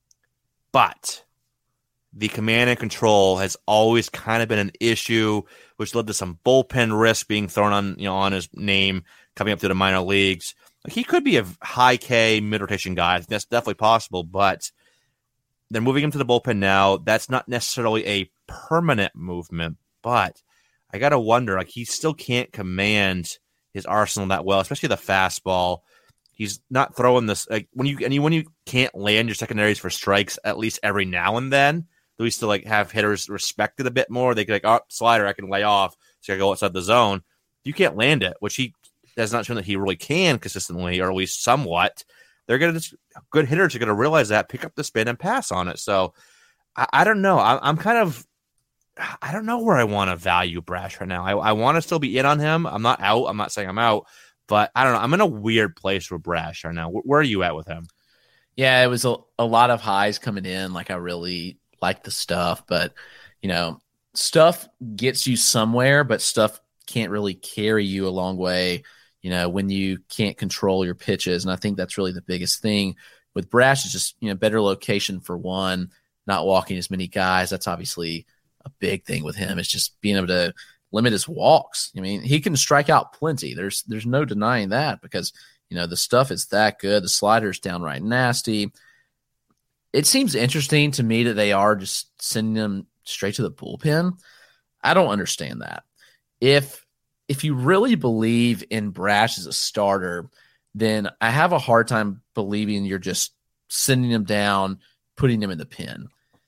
But the command and control has always kind of been an issue, which led to some bullpen risk being thrown on, you know, on his name coming up through the minor leagues. Like, he could be a high K mid rotation guy. I think that's definitely possible, but they're moving him to the bullpen now. That's not necessarily a permanent movement, but I got to wonder, like, he still can't command his arsenal that well, especially the fastball. He's not throwing this like when you and you, when you can't land your secondaries for strikes at least every now and then. At least to like have hitters respect it a bit more. They can like, oh, slider, I can lay off, so I go outside the zone. You can't land it, which he has not shown that he really can consistently, or at least somewhat. They're gonna just good hitters are gonna realize that, pick up the spin and pass on it. So I, I don't know. I, I'm kind of I don't know where I want to value Brash right now. I, I want to still be in on him. I'm not out. I'm not saying I'm out. But I don't know. I'm in a weird place with Brash right now. Where are you at with him? Yeah, it was a, a lot of highs coming in. Like, I really like the stuff. But, you know, stuff gets you somewhere, but stuff can't really carry you a long way, you know, when you can't control your pitches. And I think that's really the biggest thing with Brash is just, you know, better location for one, not walking as many guys. That's obviously a big thing with him. It's just being able to limit his walks. I mean, he can strike out plenty. There's there's no denying that because, you know, the stuff is that good. The slider's downright nasty. It seems interesting to me that they are just sending him straight to the bullpen. I don't understand that. If if you really believe in Brash as a starter, then I have a hard time believing you're just sending him down, putting him in the pen.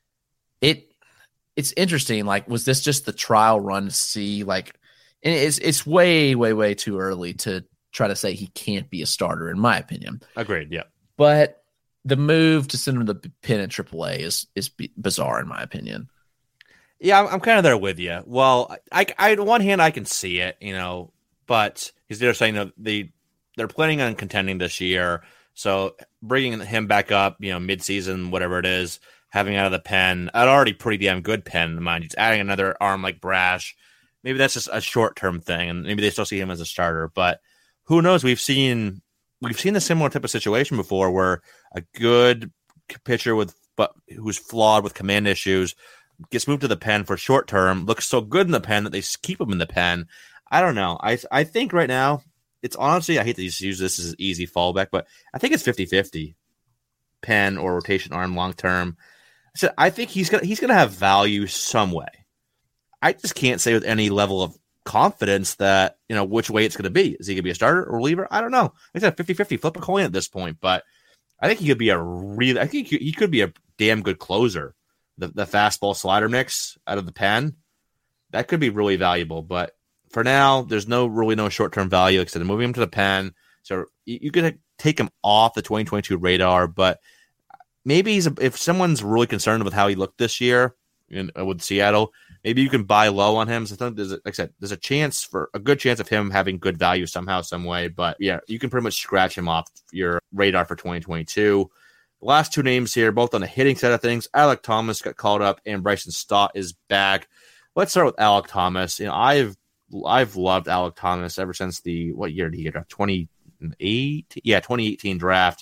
It It's interesting. Like, was this just the trial run to see? Like, and it's it's way, way, way too early to try to say he can't be a starter, in my opinion. Agreed. Yeah. But the move to send him to the pen in triple A is is b- bizarre, in my opinion. Yeah, I'm, I'm kind of there with you. Well, I, I, on one hand, I can see it, you know, but because they're saying that they they're planning on contending this year, so bringing him back up, you know, midseason, whatever it is. Having out of the pen, an already pretty damn good pen, mind you. Just adding another arm like Brash, maybe that's just a short term thing, and maybe they still see him as a starter. But who knows? We've seen we've seen a similar type of situation before, where a good pitcher with but who's flawed with command issues gets moved to the pen for short term, looks so good in the pen that they keep him in the pen. I don't know. I I think right now it's honestly, I hate to use this as an easy fallback, but I think it's fifty-fifty pen or rotation arm long term. So I think he's gonna he's gonna have value some way. I just can't say with any level of confidence that, you know, which way it's gonna be. Is he gonna be a starter or reliever? I don't know. I said fifty-fifty, flip a coin at this point, but I think he could be a really I think he could be a damn good closer. The the fastball slider mix out of the pen, that could be really valuable. But for now, there's no really no short term value except moving him to the pen. So you, you could take him off the twenty twenty-two radar, but maybe he's a, if someone's really concerned with how he looked this year in, uh, with Seattle, maybe you can buy low on him. So I think there's a, like I said, there's a chance for a good chance of him having good value somehow, some way. But yeah, you can pretty much scratch him off your radar for twenty twenty-two. The last two names here, both on the hitting side of things. Alek Thomas got called up, and Bryson Stott is back. Let's start with Alek Thomas. You know, I've I've loved Alek Thomas ever since the what year did he get drafted? twenty-eight Yeah, twenty eighteen draft.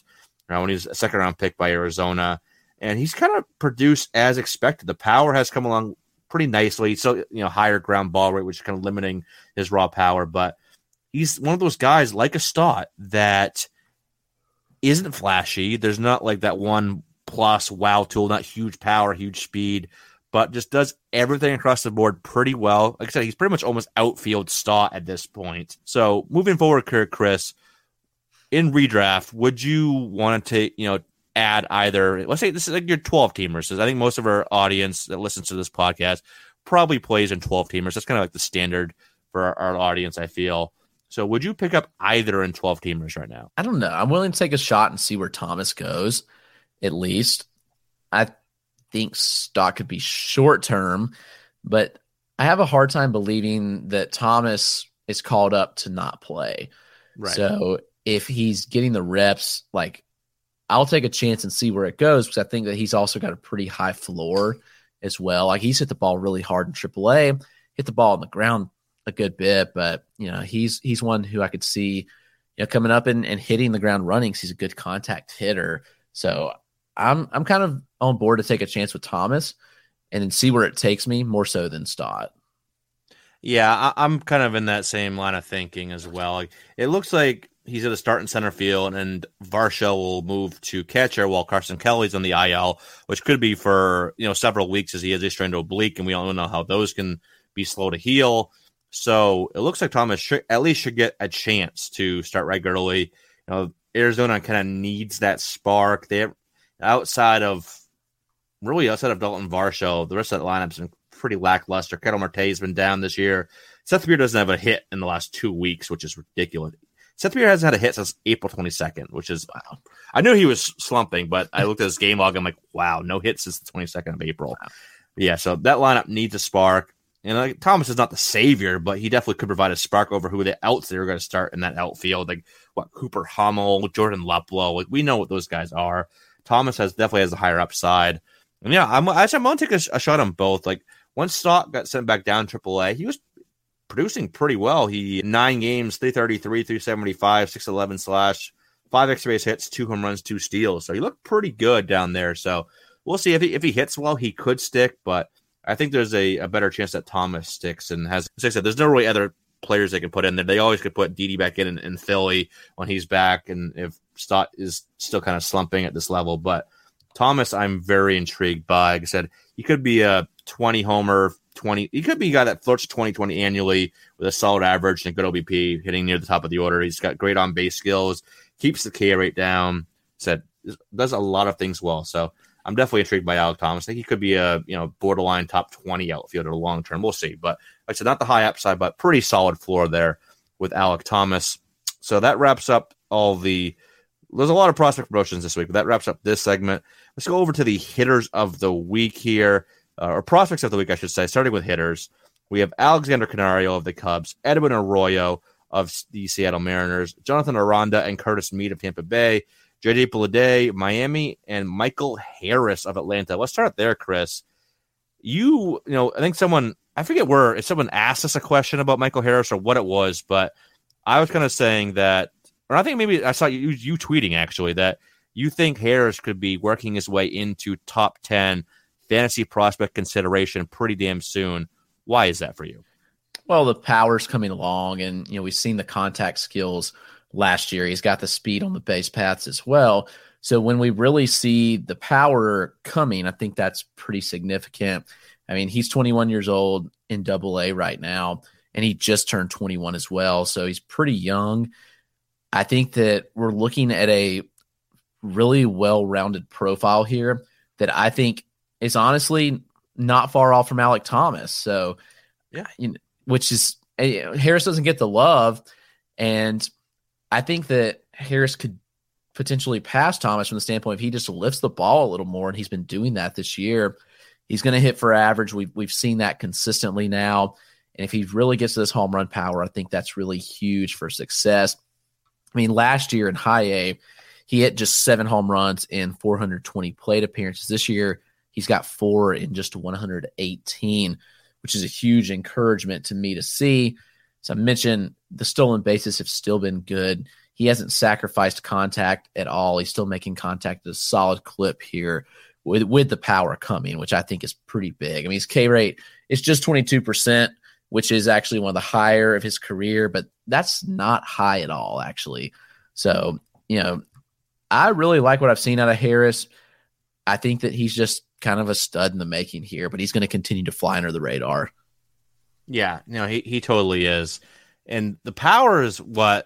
when he was a second round pick by Arizona. And he's kind of produced as expected. The power has come along pretty nicely. So, you know, higher ground ball rate, which is kind of limiting his raw power. But he's one of those guys like a Stott that isn't flashy. There's not like that one plus wow tool, not huge power, huge speed, but just does everything across the board pretty well. Like I said, he's pretty much almost outfield Stott at this point. So moving forward, Chris, in redraft, would you want to take, you know, add either, let's say this is like your twelve teamers. So I think most of our audience that listens to this podcast probably plays in twelve teamers. That's kind of like the standard for our, our audience, I feel. So would you pick up either in twelve teamers right now? I don't know. I'm willing to take a shot and see where Thomas goes, at least. I think Stott could be short term, but I have a hard time believing that Thomas is called up to not play. Right. So if he's getting the reps, like, I'll take a chance and see where it goes, because I think that he's also got a pretty high floor as well. Like, he's hit the ball really hard in triple A, hit the ball on the ground a good bit, but you know, he's he's one who I could see, you know, coming up and, and hitting the ground running. He's a good contact hitter. So I'm I'm kind of on board to take a chance with Thomas and then see where it takes me, more so than Stott. Yeah, I, I'm kind of in that same line of thinking as well. Like, it looks like he's going to start in center field, and Varsho will move to catcher while Carson Kelly's on the I L, which could be for, you know, several weeks as he has a strained oblique, and we all know how those can be slow to heal. So it looks like Thomas should, at least should get a chance to start regularly. You know, Arizona kind of needs that spark. They have, outside of really outside of Dalton Varsho, the rest of that lineup's been pretty lackluster. Ketel Marte has been down this year. Seth Beer doesn't have a hit in the last two weeks, which is ridiculous. Seth Beer hasn't had a hit since April twenty-second, which is, wow. I knew he was slumping, but I looked at his game log. I'm like, wow, no hit since the twenty-second of April. Wow. Yeah, so that lineup needs a spark. And like, Thomas is not the savior, but he definitely could provide a spark over who the outs they were going to start in that outfield. Like, what, Cooper Hummel, Jordan Luplow. Like, we know what those guys are. Thomas has definitely has a higher upside. And yeah, I'm actually I'm going to take a, a shot on both. Like, once Stott got sent back down triple A, he was producing pretty well. He nine games, three thirty-three, three seventy-five, six eleven slash, five extra base hits, two home runs, two steals. So he looked pretty good down there. So we'll see if he if he hits well, he could stick. But I think there's a, a better chance that Thomas sticks and has. As I said, there's no really other players they can put in there. They always could put Didi back in, in in Philly when he's back, and if Stott is still kind of slumping at this level. But Thomas, I'm very intrigued by. Like I said, he could be a twenty homer, twenty. He could be a guy that flirts twenty twenty annually with a solid average and a good O B P, hitting near the top of the order. He's got great on base skills, keeps the K rate down. Said does a lot of things well. So I'm definitely intrigued by Alek Thomas. I think he could be a you know borderline top twenty outfielder long term. We'll see. But like I said, not the high upside, but pretty solid floor there with Alek Thomas. So that wraps up all the. There's a lot of prospect promotions this week, but that wraps up this segment. Let's go over to the hitters of the week here, uh, or prospects of the week, I should say, starting with hitters. We have Alexander Canario of the Cubs, Edwin Arroyo of the Seattle Mariners, Jonathan Aranda and Curtis Mead of Tampa Bay, J J Bleday, Miami, and Michael Harris of Atlanta. Let's start there, Chris. You, you know, I think someone, I forget where, if someone asked us a question about Michael Harris or what it was, but I was kind of saying that, or I think maybe I saw you, you tweeting actually that you think Harris could be working his way into top ten fantasy prospect consideration pretty damn soon. Why is that for you? Well, the power's coming along, and you know we've seen the contact skills last year. He's got the speed on the base paths as well. So when we really see the power coming, I think that's pretty significant. I mean, he's twenty-one years old in Double A right now, and he just turned twenty-one as well. So he's pretty young. I think that we're looking at a really well-rounded profile here that I think is honestly not far off from Alek Thomas. So, yeah, you know, which is Harris doesn't get the love, and I think that Harris could potentially pass Thomas from the standpoint if he just lifts the ball a little more, and he's been doing that this year. He's going to hit for average. We've we've seen that consistently now, and if he really gets to this home run power, I think that's really huge for success. I mean, last year in high A, he hit just seven home runs in four hundred twenty plate appearances. This year, he's got four in just one hundred eighteen, which is a huge encouragement to me to see. So I mentioned the stolen bases have still been good. he hasn't sacrificed contact at all. He's still making contact at a solid clip here with, with the power coming, which I think is pretty big. I mean, his K rate is just twenty-two percent, which is actually one of the higher of his career, but that's not high at all, actually. So, you know, I really like what I've seen out of Harris. I think that he's just kind of a stud in the making here, but he's going to continue to fly under the radar. Yeah, no, he, he totally is. And the power is what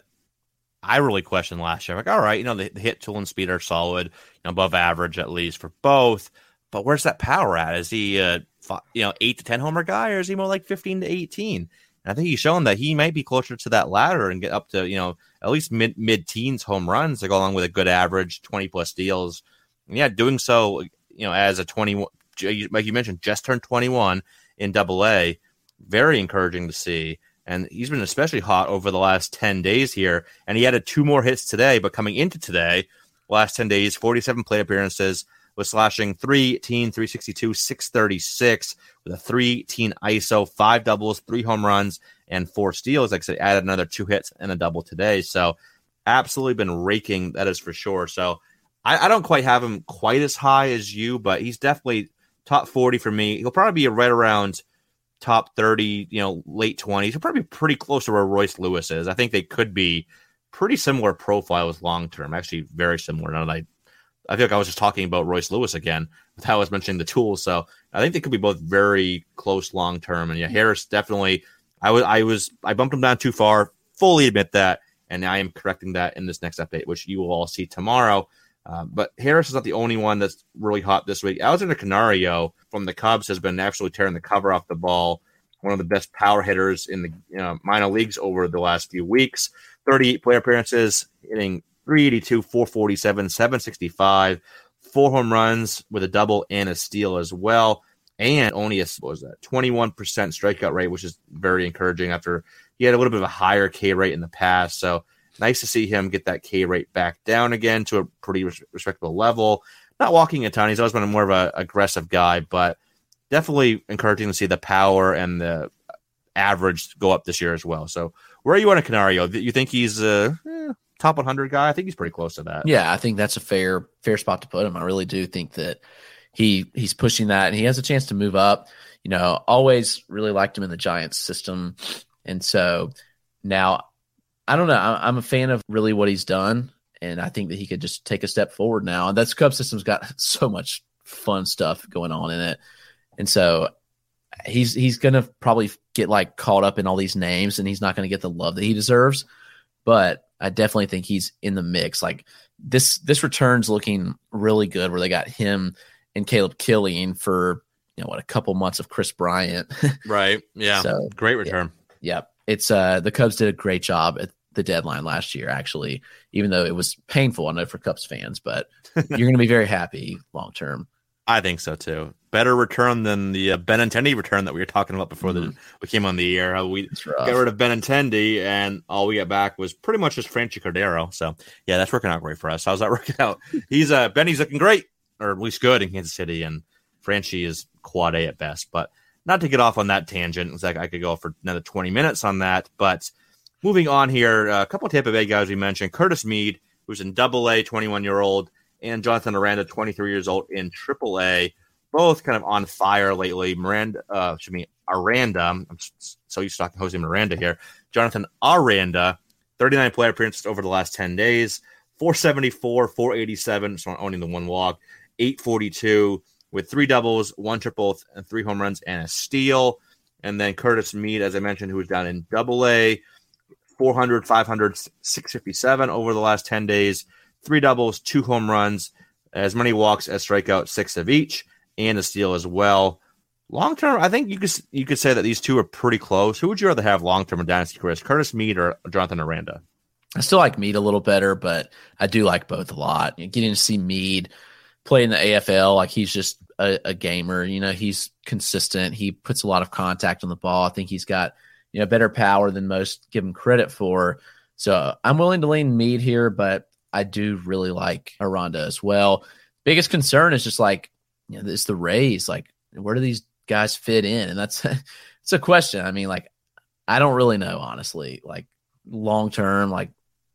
I really questioned last year. Like, all right, you know, the, the hit tool and speed are solid, you know, above average at least for both. But where's that power at? Is he a you know eight to ten homer guy, or is he more like fifteen to eighteen? And I think he's shown that he might be closer to that latter and get up to, you know, at least mid mid teens home runs to go along with a good average, twenty plus steals. And yeah, doing so, you know, as a twenty-one, like you mentioned, just turned twenty-one in Double A, very encouraging to see. And he's been especially hot over the last ten days here. And he added two more hits today, but coming into today, last ten days, forty-seven plate appearances, was slashing three eighteen, three sixty-two, six thirty-six with a three eighteen I S O, five doubles, three home runs, and four steals. Like I said, added another two hits and a double today. So absolutely been raking, that is for sure. So I, I don't quite have him quite as high as you, but he's definitely top forty for me. He'll probably be right around top thirty, you know, late twenties. He'll probably be pretty close to where Royce Lewis is. I think they could be pretty similar profiles long-term, actually very similar. Now that I I feel like I was just talking about Royce Lewis again with how I was mentioning the tools. So I think they could be both very close long term. And yeah, Harris definitely. I was I was I bumped him down too far. Fully admit that, and I am correcting that in this next update, which you will all see tomorrow. Uh, but Harris is not the only one that's really hot this week. Alexander Canario from the Cubs has been absolutely tearing the cover off the ball. One of the best power hitters in the you know, minor leagues over the last few weeks. thirty-eight player appearances, hitting three eighty-two, four forty-seven, seven sixty-five, four home runs with a double and a steal as well. And only a what was that twenty-one percent strikeout rate, which is very encouraging after he had a little bit of a higher K rate in the past. So nice to see him get that K rate back down again to a pretty res- respectable level. Not walking a ton. He's always been more of an aggressive guy, but definitely encouraging to see the power and the average go up this year as well. So where are you on a Canario? You think he's uh, eh, top one hundred guy? I think he's pretty close to that. Yeah, I think that's a fair fair spot to put him. I really do think that he he's pushing that, and he has a chance to move up. You know, always really liked him in the Giants system, and so now I don't know. I'm a fan of really what he's done, and I think that he could just take a step forward now. And that's Cubs system's got so much fun stuff going on in it, and so he's he's gonna probably get like caught up in all these names, and he's not gonna get the love that he deserves. But I definitely think he's in the mix. Like this, this return's looking really good. Where they got him and Caleb Killian for you know what a couple months of Chris Bryant. Right. Yeah. So great return. Yeah. Yep. It's uh the Cubs did a great job at the deadline last year. Actually, even though it was painful, I know for Cubs fans, but you're going to be very happy long term. I think so too. Better return than the uh, Benintendi return that we were talking about before mm-hmm. the, we came on the air. How we got rid of Benintendi, and all we got back was pretty much just Franchy Cordero. So yeah, that's working out great for us. How's that working out? He's uh Benny's looking great, or at least good in Kansas City, and Franchy is quad A at best. But not to get off on that tangent, it's like I could go for another twenty minutes on that. But moving on here, uh, a couple of Tampa Bay guys we mentioned: Curtis Mead, who's in Double A, twenty-one year old. And Jonathan Aranda, twenty-three years old, in Triple A, both kind of on fire lately. Miranda, uh, excuse me, Aranda. I'm so used to talking Jose Miranda here. Jonathan Aranda, thirty-nine player appearances over the last ten days, four seventy-four, four eighty-seven, so only the one walk, eight forty-two with three doubles, one triple, and three home runs and a steal. And then Curtis Mead, as I mentioned, who was down in Double A, four hundred, five hundred, six fifty-seven over the last ten days. Three doubles, two home runs, as many walks as strikeouts, six of each, and a steal as well. Long term, I think you could you could say that these two are pretty close. Who would you rather have long term in Dynasty careers, Curtis Mead or Jonathan Aranda? I still like Mead a little better, but I do like both a lot. You know, getting to see Mead play in the A F L, like he's just a, a gamer. You know, he's consistent. He puts a lot of contact on the ball. I think he's got you know better power than most give him credit for. So I'm willing to lean Mead here, but I do really like Aranda as well. Biggest concern is just like, you know, it's the Rays. Like, where do these guys fit in? And that's it's a question. I mean, like, I don't really know, honestly. Like, long term, like,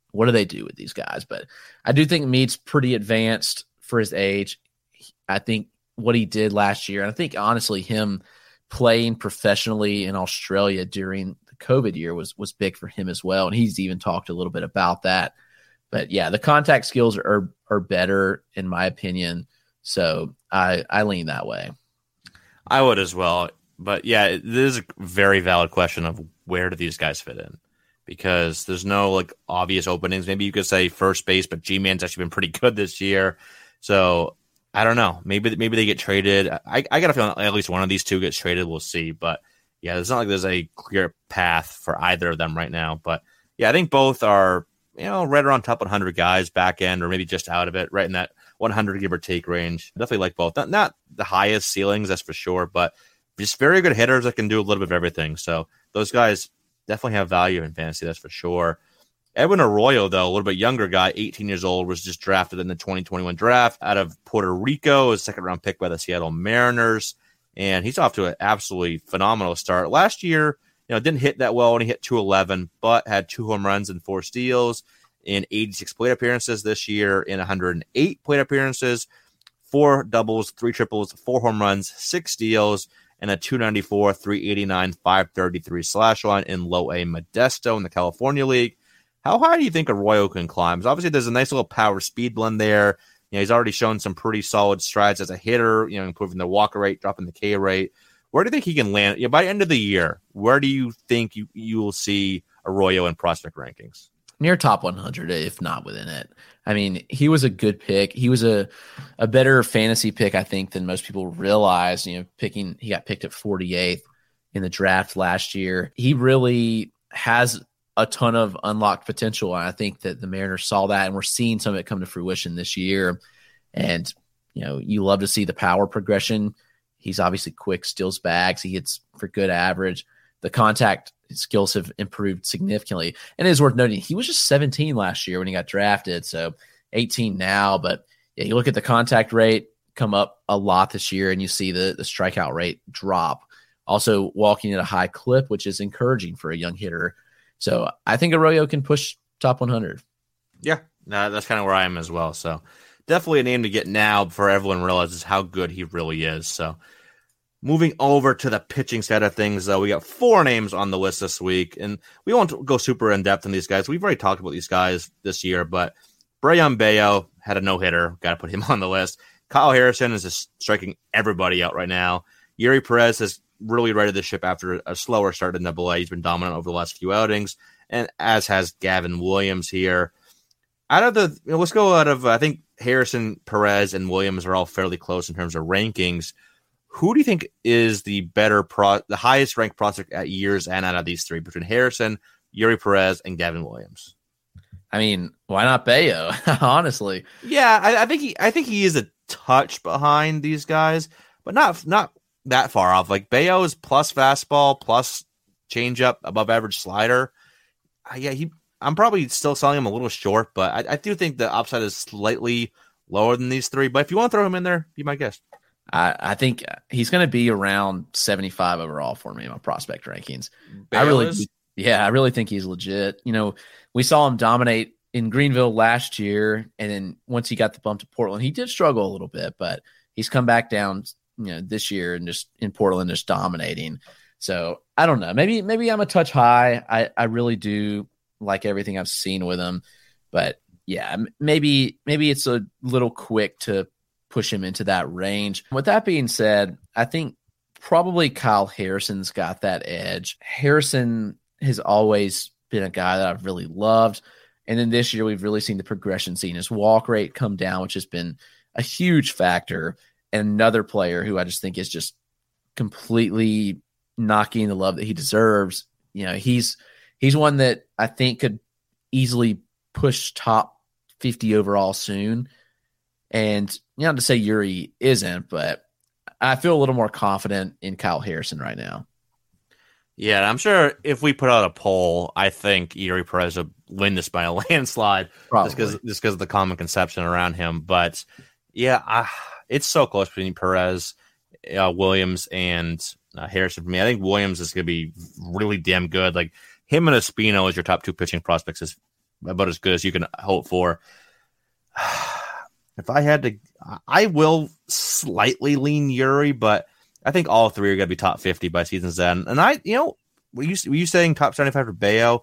what do they do with these guys? But I do think Mead's pretty advanced for his age. I think what he did last year, and I think honestly him playing professionally in Australia during the COVID year was was big for him as well. And he's even talked a little bit about that. But yeah, the contact skills are are better in my opinion. So I I lean that way. I would as well. But yeah, this is a very valid question of where do these guys fit in? Because there's no like obvious openings. Maybe you could say first base, but G-Man's actually been pretty good this year. So I don't know. Maybe maybe they get traded. I, I got a feeling at least one of these two gets traded. We'll see. But yeah, it's not like there's a clear path for either of them right now. But yeah, I think both are, you know, right around top one hundred guys, back end, or maybe just out of it, right in that one hundred give or take range. Definitely like both. Not, not the highest ceilings, that's for sure, but just very good hitters that can do a little bit of everything. So those guys definitely have value in fantasy, that's for sure. Edwin Arroyo, though, a little bit younger guy, eighteen years old, was just drafted in the twenty twenty-one draft out of Puerto Rico, a second-round pick by the Seattle Mariners, and he's off to an absolutely phenomenal start. Last year, you know, didn't hit that well, and he hit two eleven, but had two home runs and four steals in eighty-six plate appearances this year, in one hundred eight plate appearances, four doubles, three triples, four home runs, six steals, and a two ninety-four, three eighty-nine, five thirty-three slash line in low A Modesto in the California League. How high do you think Arroyo can climb? Obviously, there's a nice little power speed blend there. You know, he's already shown some pretty solid strides as a hitter, you know, improving the walk rate, dropping the K rate. Where do you think he can land? You know, by the end of the year, where do you think you, you will see Arroyo in prospect rankings? Near top one hundred, if not within it. I mean, he was a good pick. He was a, a better fantasy pick, I think, than most people realize. You know, picking he got picked at forty-eighth in the draft last year. He really has a ton of unlocked potential. And I think that the Mariners saw that, and we're seeing some of it come to fruition this year. And, you know, you love to see the power progression. He's obviously quick, steals bags. He hits for good average. The contact skills have improved significantly. And it is worth noting, he was just seventeen last year when he got drafted. So eighteen now, but yeah, you look at the contact rate come up a lot this year, and you see the, the strikeout rate drop. Also walking at a high clip, which is encouraging for a young hitter. So I think Arroyo can push top one hundred. Yeah, uh, that's kind of where I am as well. So definitely a name to get now before everyone realizes how good he really is. So moving over to the pitching side of things, though, we got four names on the list this week, and we won't go super in-depth on these guys. We've already talked about these guys this year, but Brayan Bello had a no-hitter. Got to put him on the list. Kyle Harrison is just striking everybody out right now. Yuri Perez has really righted the ship after a slower start in double A. He's been dominant over the last few outings, and as has Gavin Williams here. Out of the, you know, let's go out of, I think Harrison, Perez, and Williams are all fairly close in terms of rankings. Who do you think is the better, pro, the highest ranked prospect at years and out of these three, between Harrison, Yuri Perez, and Gavin Williams? I mean, why not Bello? Honestly, yeah, I, I think he, I think he is a touch behind these guys, but not not that far off. Like Bello is plus fastball, plus changeup, above average slider. Uh, yeah, he. I'm probably still selling him a little short, but I, I do think the upside is slightly lower than these three. But if you want to throw him in there, be my guest. I, I think he's going to be around seventy-five overall for me in my prospect rankings. Bello I really, is? yeah, I really think he's legit. You know, we saw him dominate in Greenville last year, and then once he got the bump to Portland, he did struggle a little bit, but he's come back down, you know, this year and just in Portland, just dominating. So I don't know. Maybe maybe I'm a touch high. I, I really do like everything I've seen with him, but yeah, maybe maybe it's a little quick to push him into that range. With that being said, I think probably Kyle Harrison's got that edge. Harrison has always been a guy that I've really loved. And then this year, we've really seen the progression, seen his walk rate come down, which has been a huge factor. And another player who I just think is just completely not getting the love that he deserves. You know, he's he's one that I think could easily push top fifty overall soon. And you know, to say Yuri isn't, but I feel a little more confident in Kyle Harrison right now. Yeah, I'm sure if we put out a poll, I think Yuri Perez would win this by a landslide. Probably. just because just because of the common conception around him. But yeah, I, it's so close between Perez, uh, Williams, and uh, Harrison for me. I think Williams is going to be really damn good. Like him and Espino as your top two pitching prospects is about as good as you can hope for. If I had to, I will slightly lean Yuri, but I think all three are going to be top fifty by season's end. And I, you know, were you, were you saying top seventy-five for Bayo?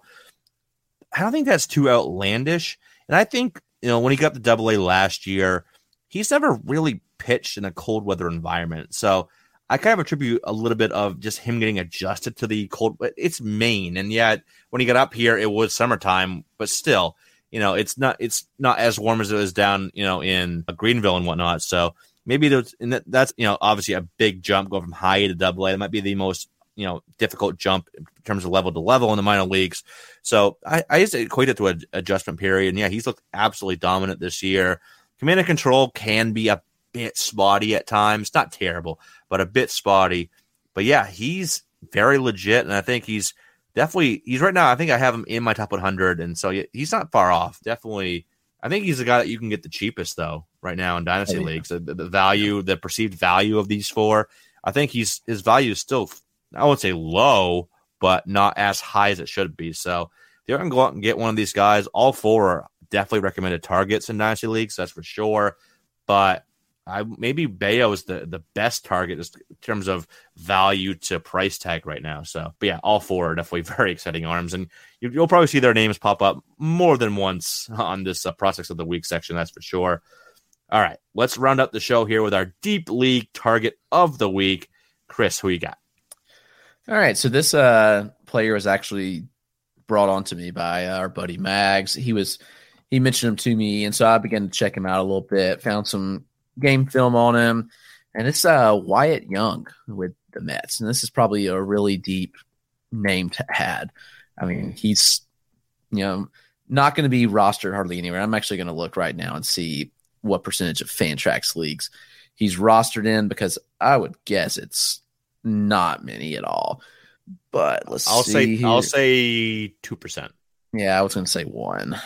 I don't think that's too outlandish. And I think, you know, when he got to double A last year, he's never really pitched in a cold weather environment. So I kind of attribute a little bit of just him getting adjusted to the cold. It's Maine. And yet when he got up here, it was summertime, but still, you know, it's not it's not as warm as it was down, you know, in Greenville and whatnot. So maybe there's, and that, that's, you know, obviously a big jump going from high A to double A. It might be the most, you know, difficult jump in terms of level to level in the minor leagues. So I, I just equate it to an adjustment period. And yeah, he's looked absolutely dominant this year. Command and control can be a bit spotty at times, not terrible, but a bit spotty. But yeah, he's very legit. And I think he's, Definitely, he's right now, I think I have him in my top one hundred, and so he's not far off. Definitely, I think he's the guy that you can get the cheapest, though, right now in Dynasty oh, yeah. Leagues. The, the value, the perceived value of these four, I think he's his value is still, I would say low, but not as high as it should be. So if you're going to go out and get one of these guys, all four are definitely recommended targets in Dynasty Leagues, that's for sure. But I maybe Bayo is the, the best target in terms of value to price tag right now. So, but yeah, all four are definitely very exciting arms, and you, you'll probably see their names pop up more than once on this uh, Prospects of the Week section. That's for sure. All right, let's round up the show here with our Deep League Target of the Week. Chris, who you got? All right, so this uh, player was actually brought on to me by our buddy Mags. He was he mentioned him to me, and so I began to check him out a little bit. Found some game film on him, and it's uh Wyatt Young with the Mets, and this is probably a really deep name to add. I mean, he's you know not going to be rostered hardly anywhere. I'm actually going to look right now and see what percentage of Fantrax leagues he's rostered in, because I would guess it's not many at all. But let's I'll see say here. I'll say two percent. Yeah, I was going to say one.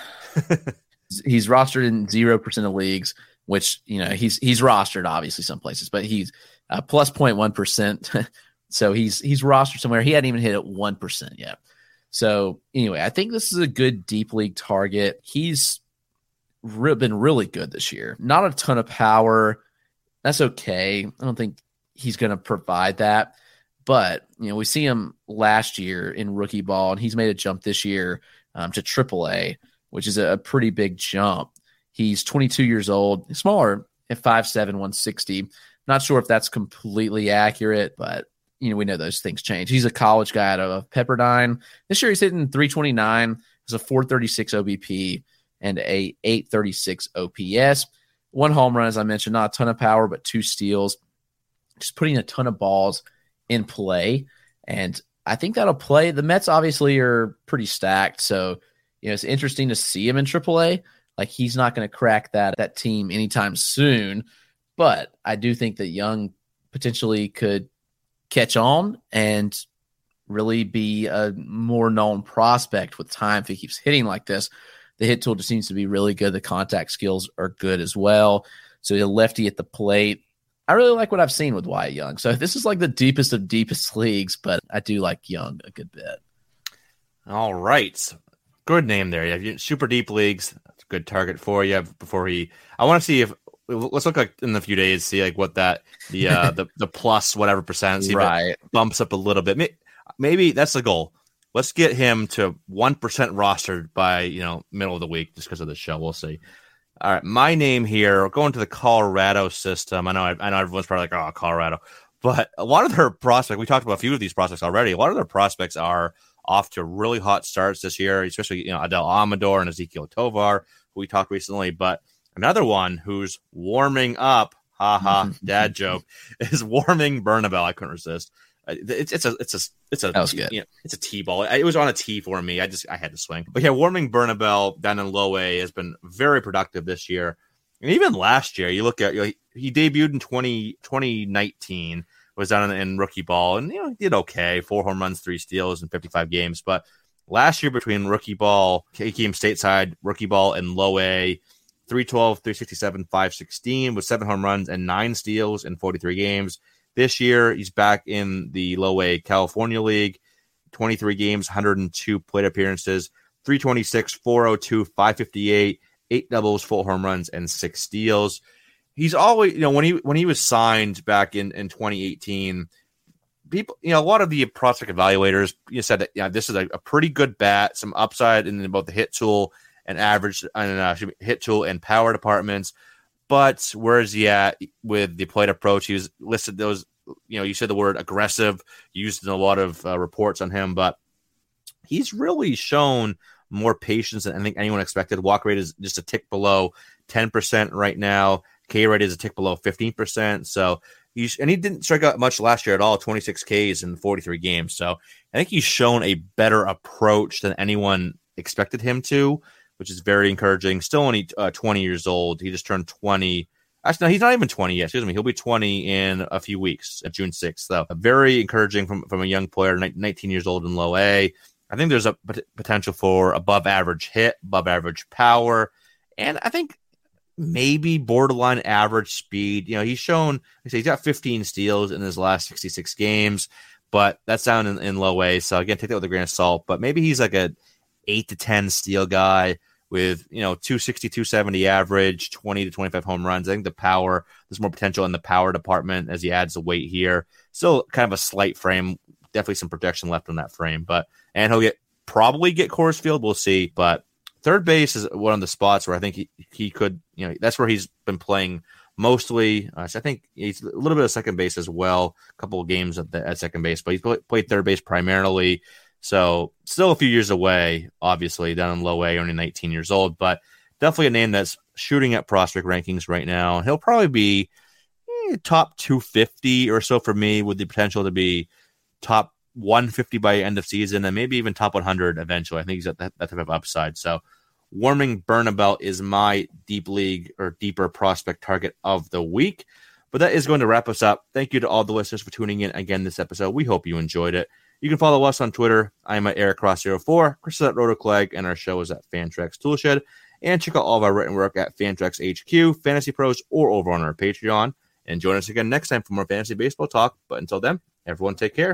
He's rostered in zero percent of leagues, which, you know, he's he's rostered obviously some places, but he's uh, plus zero point one percent. So he's he's rostered somewhere. He hadn't even hit at one percent yet. So anyway, I think this is a good deep league target. He's re- been really good this year. Not a ton of power. That's okay. I don't think he's going to provide that. But, you know, we see him last year in rookie ball, and he's made a jump this year um, to triple A, which is a, a pretty big jump. He's twenty-two years old, smaller at five seven, one sixty. Not sure if that's completely accurate, but, you know, we know those things change. He's a college guy out of Pepperdine. This year he's hitting three twenty-nine. Has a four thirty-six O B P and a eight thirty-six O P S. One home run, as I mentioned, not a ton of power, but two steals. Just putting a ton of balls in play. And I think that'll play. The Mets obviously are pretty stacked, so, you know, it's interesting to see him in triple A. Like, he's not going to crack that that team anytime soon, but I do think that Young potentially could catch on and really be a more known prospect with time if he keeps hitting like this. The hit tool just seems to be really good. The contact skills are good as well. So a lefty at the plate. I really like what I've seen with Wyatt Young. So this is like the deepest of deepest leagues, but I do like Young a good bit. All right. Good name there. You have super deep leagues. That's a good target for you before he, I want to see if, let's look like in a few days, see like what that, the, uh, the, the plus whatever percent, see right. if it bumps up a little bit. Maybe that's the goal. Let's get him to one percent rostered by, you know, middle of the week just because of the show. We'll see. All right. My name here, going to the Colorado system. I know, I, I know everyone's probably like, oh, Colorado, but a lot of their prospects, we talked about a few of these prospects already. A lot of their prospects are off to really hot starts this year, especially, you know, Adel Amador and Ezekiel Tovar, who we talked recently. But another one who's warming up, haha, dad joke, is warming Bernabel. I couldn't resist. It's it's a it's a it's a that was good. You know, it's a T ball. It was on a T for me. I just I had to swing. But yeah, warming Bernabel down in low A has been very productive this year, and even last year. You look at, you know, he, he debuted in twenty nineteen. Was down in, in rookie ball, and, you know, he did okay. Four home runs, three steals in fifty-five games. But last year, between rookie ball, he came stateside, rookie ball, and low A, three twelve, three sixty-seven, five sixteen with seven home runs and nine steals in forty-three games. This year, he's back in the low A California League, twenty-three games, one hundred two plate appearances, three twenty-six, four oh two, five fifty-eight, eight doubles, four home runs, and six steals. He's always, you know, when he when he was signed back in, in twenty eighteen, people, you know, a lot of the prospect evaluators you know, said that, yeah, this is a, a pretty good bat, some upside in both the hit tool and average, and uh, hit tool and power departments. But where is he at with the plate approach? He was listed those, you know, you said the word aggressive, used in a lot of uh, reports on him, but he's really shown more patience than I think anyone expected. Walk rate is just a tick below ten percent right now. K rate is a tick below fifteen percent. So he's, and he didn't strike out much last year at all, twenty-six Ks in forty-three games. So I think he's shown a better approach than anyone expected him to, which is very encouraging. Still only uh, twenty years old. He just turned twenty. Actually, no, he's not even twenty yet. Excuse me. He'll be twenty in a few weeks, at June sixth. So very encouraging from, from a young player, nineteen years old in low A. I think there's a p- potential for above average hit, above average power, and I think maybe borderline average speed. You know, he's shown, he's got fifteen steals in his last sixty-six games, but that's down in, in low A. So again, take that with a grain of salt. But maybe he's like a eight to ten steal guy with, you know, two sixty, two seventy average, twenty to twenty-five home runs. I think the power, there's more potential in the power department as he adds the weight here. Still kind of a slight frame, definitely some protection left on that frame, but, and he'll get, probably get Coors Field. We'll see. But third base is one of the spots where I think he, he could, you know, that's where he's been playing mostly. Uh, so I think he's a little bit of second base as well, a couple of games at, the, at second base, but he's played third base primarily. So still a few years away, obviously, down in low A, only nineteen years old, but definitely a name that's shooting at prospect rankings right now. He'll probably be eh, top two fifty or so for me, with the potential to be top one fifty by end of season, and maybe even top one hundred eventually. I think he's at that, that type of upside. So Warming Bernabout is my deep league or deeper prospect target of the week. But that is going to wrap us up. Thank you to all the listeners for tuning in again this episode. We hope you enjoyed it. You can follow us on Twitter. I am at Eric Cross zero four. Chris is at RotoClegg, and our show is at Fantrax Toolshed. And check out all of our written work at Fantrax H Q, Fantasy Pros, or over on our Patreon. And join us again next time for more fantasy baseball talk. But until then, everyone take care.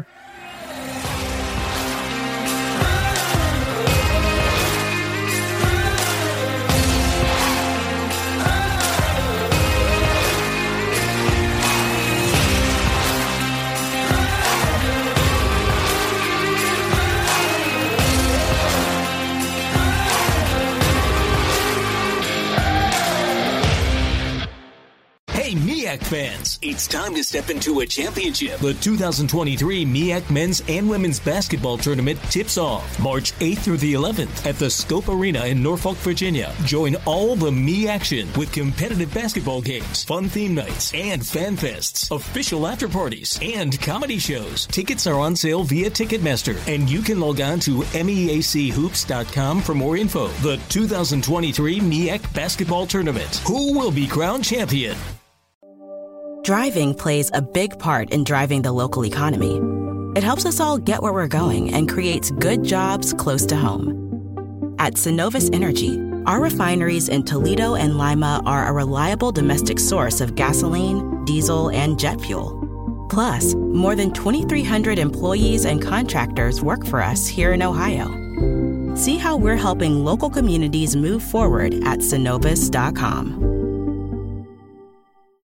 Fans, it's time to step into a championship. The two thousand twenty-three M I A C men's and women's basketball tournament tips off March eighth through the eleventh at the Scope Arena in Norfolk, Virginia. Join all the M I A action with competitive basketball games, fun theme nights, and fan fests, official after parties, and comedy shows. Tickets are on sale via Ticketmaster, and you can log on to meac hoops dot com for more info. The two thousand twenty-three M I A C basketball tournament. Who will be crowned champion? Driving plays a big part in driving the local economy. It helps us all get where we're going and creates good jobs close to home. At Synovus Energy, our refineries in Toledo and Lima are a reliable domestic source of gasoline, diesel, and jet fuel. Plus, more than twenty-three hundred employees and contractors work for us here in Ohio. See how we're helping local communities move forward at synovus dot com.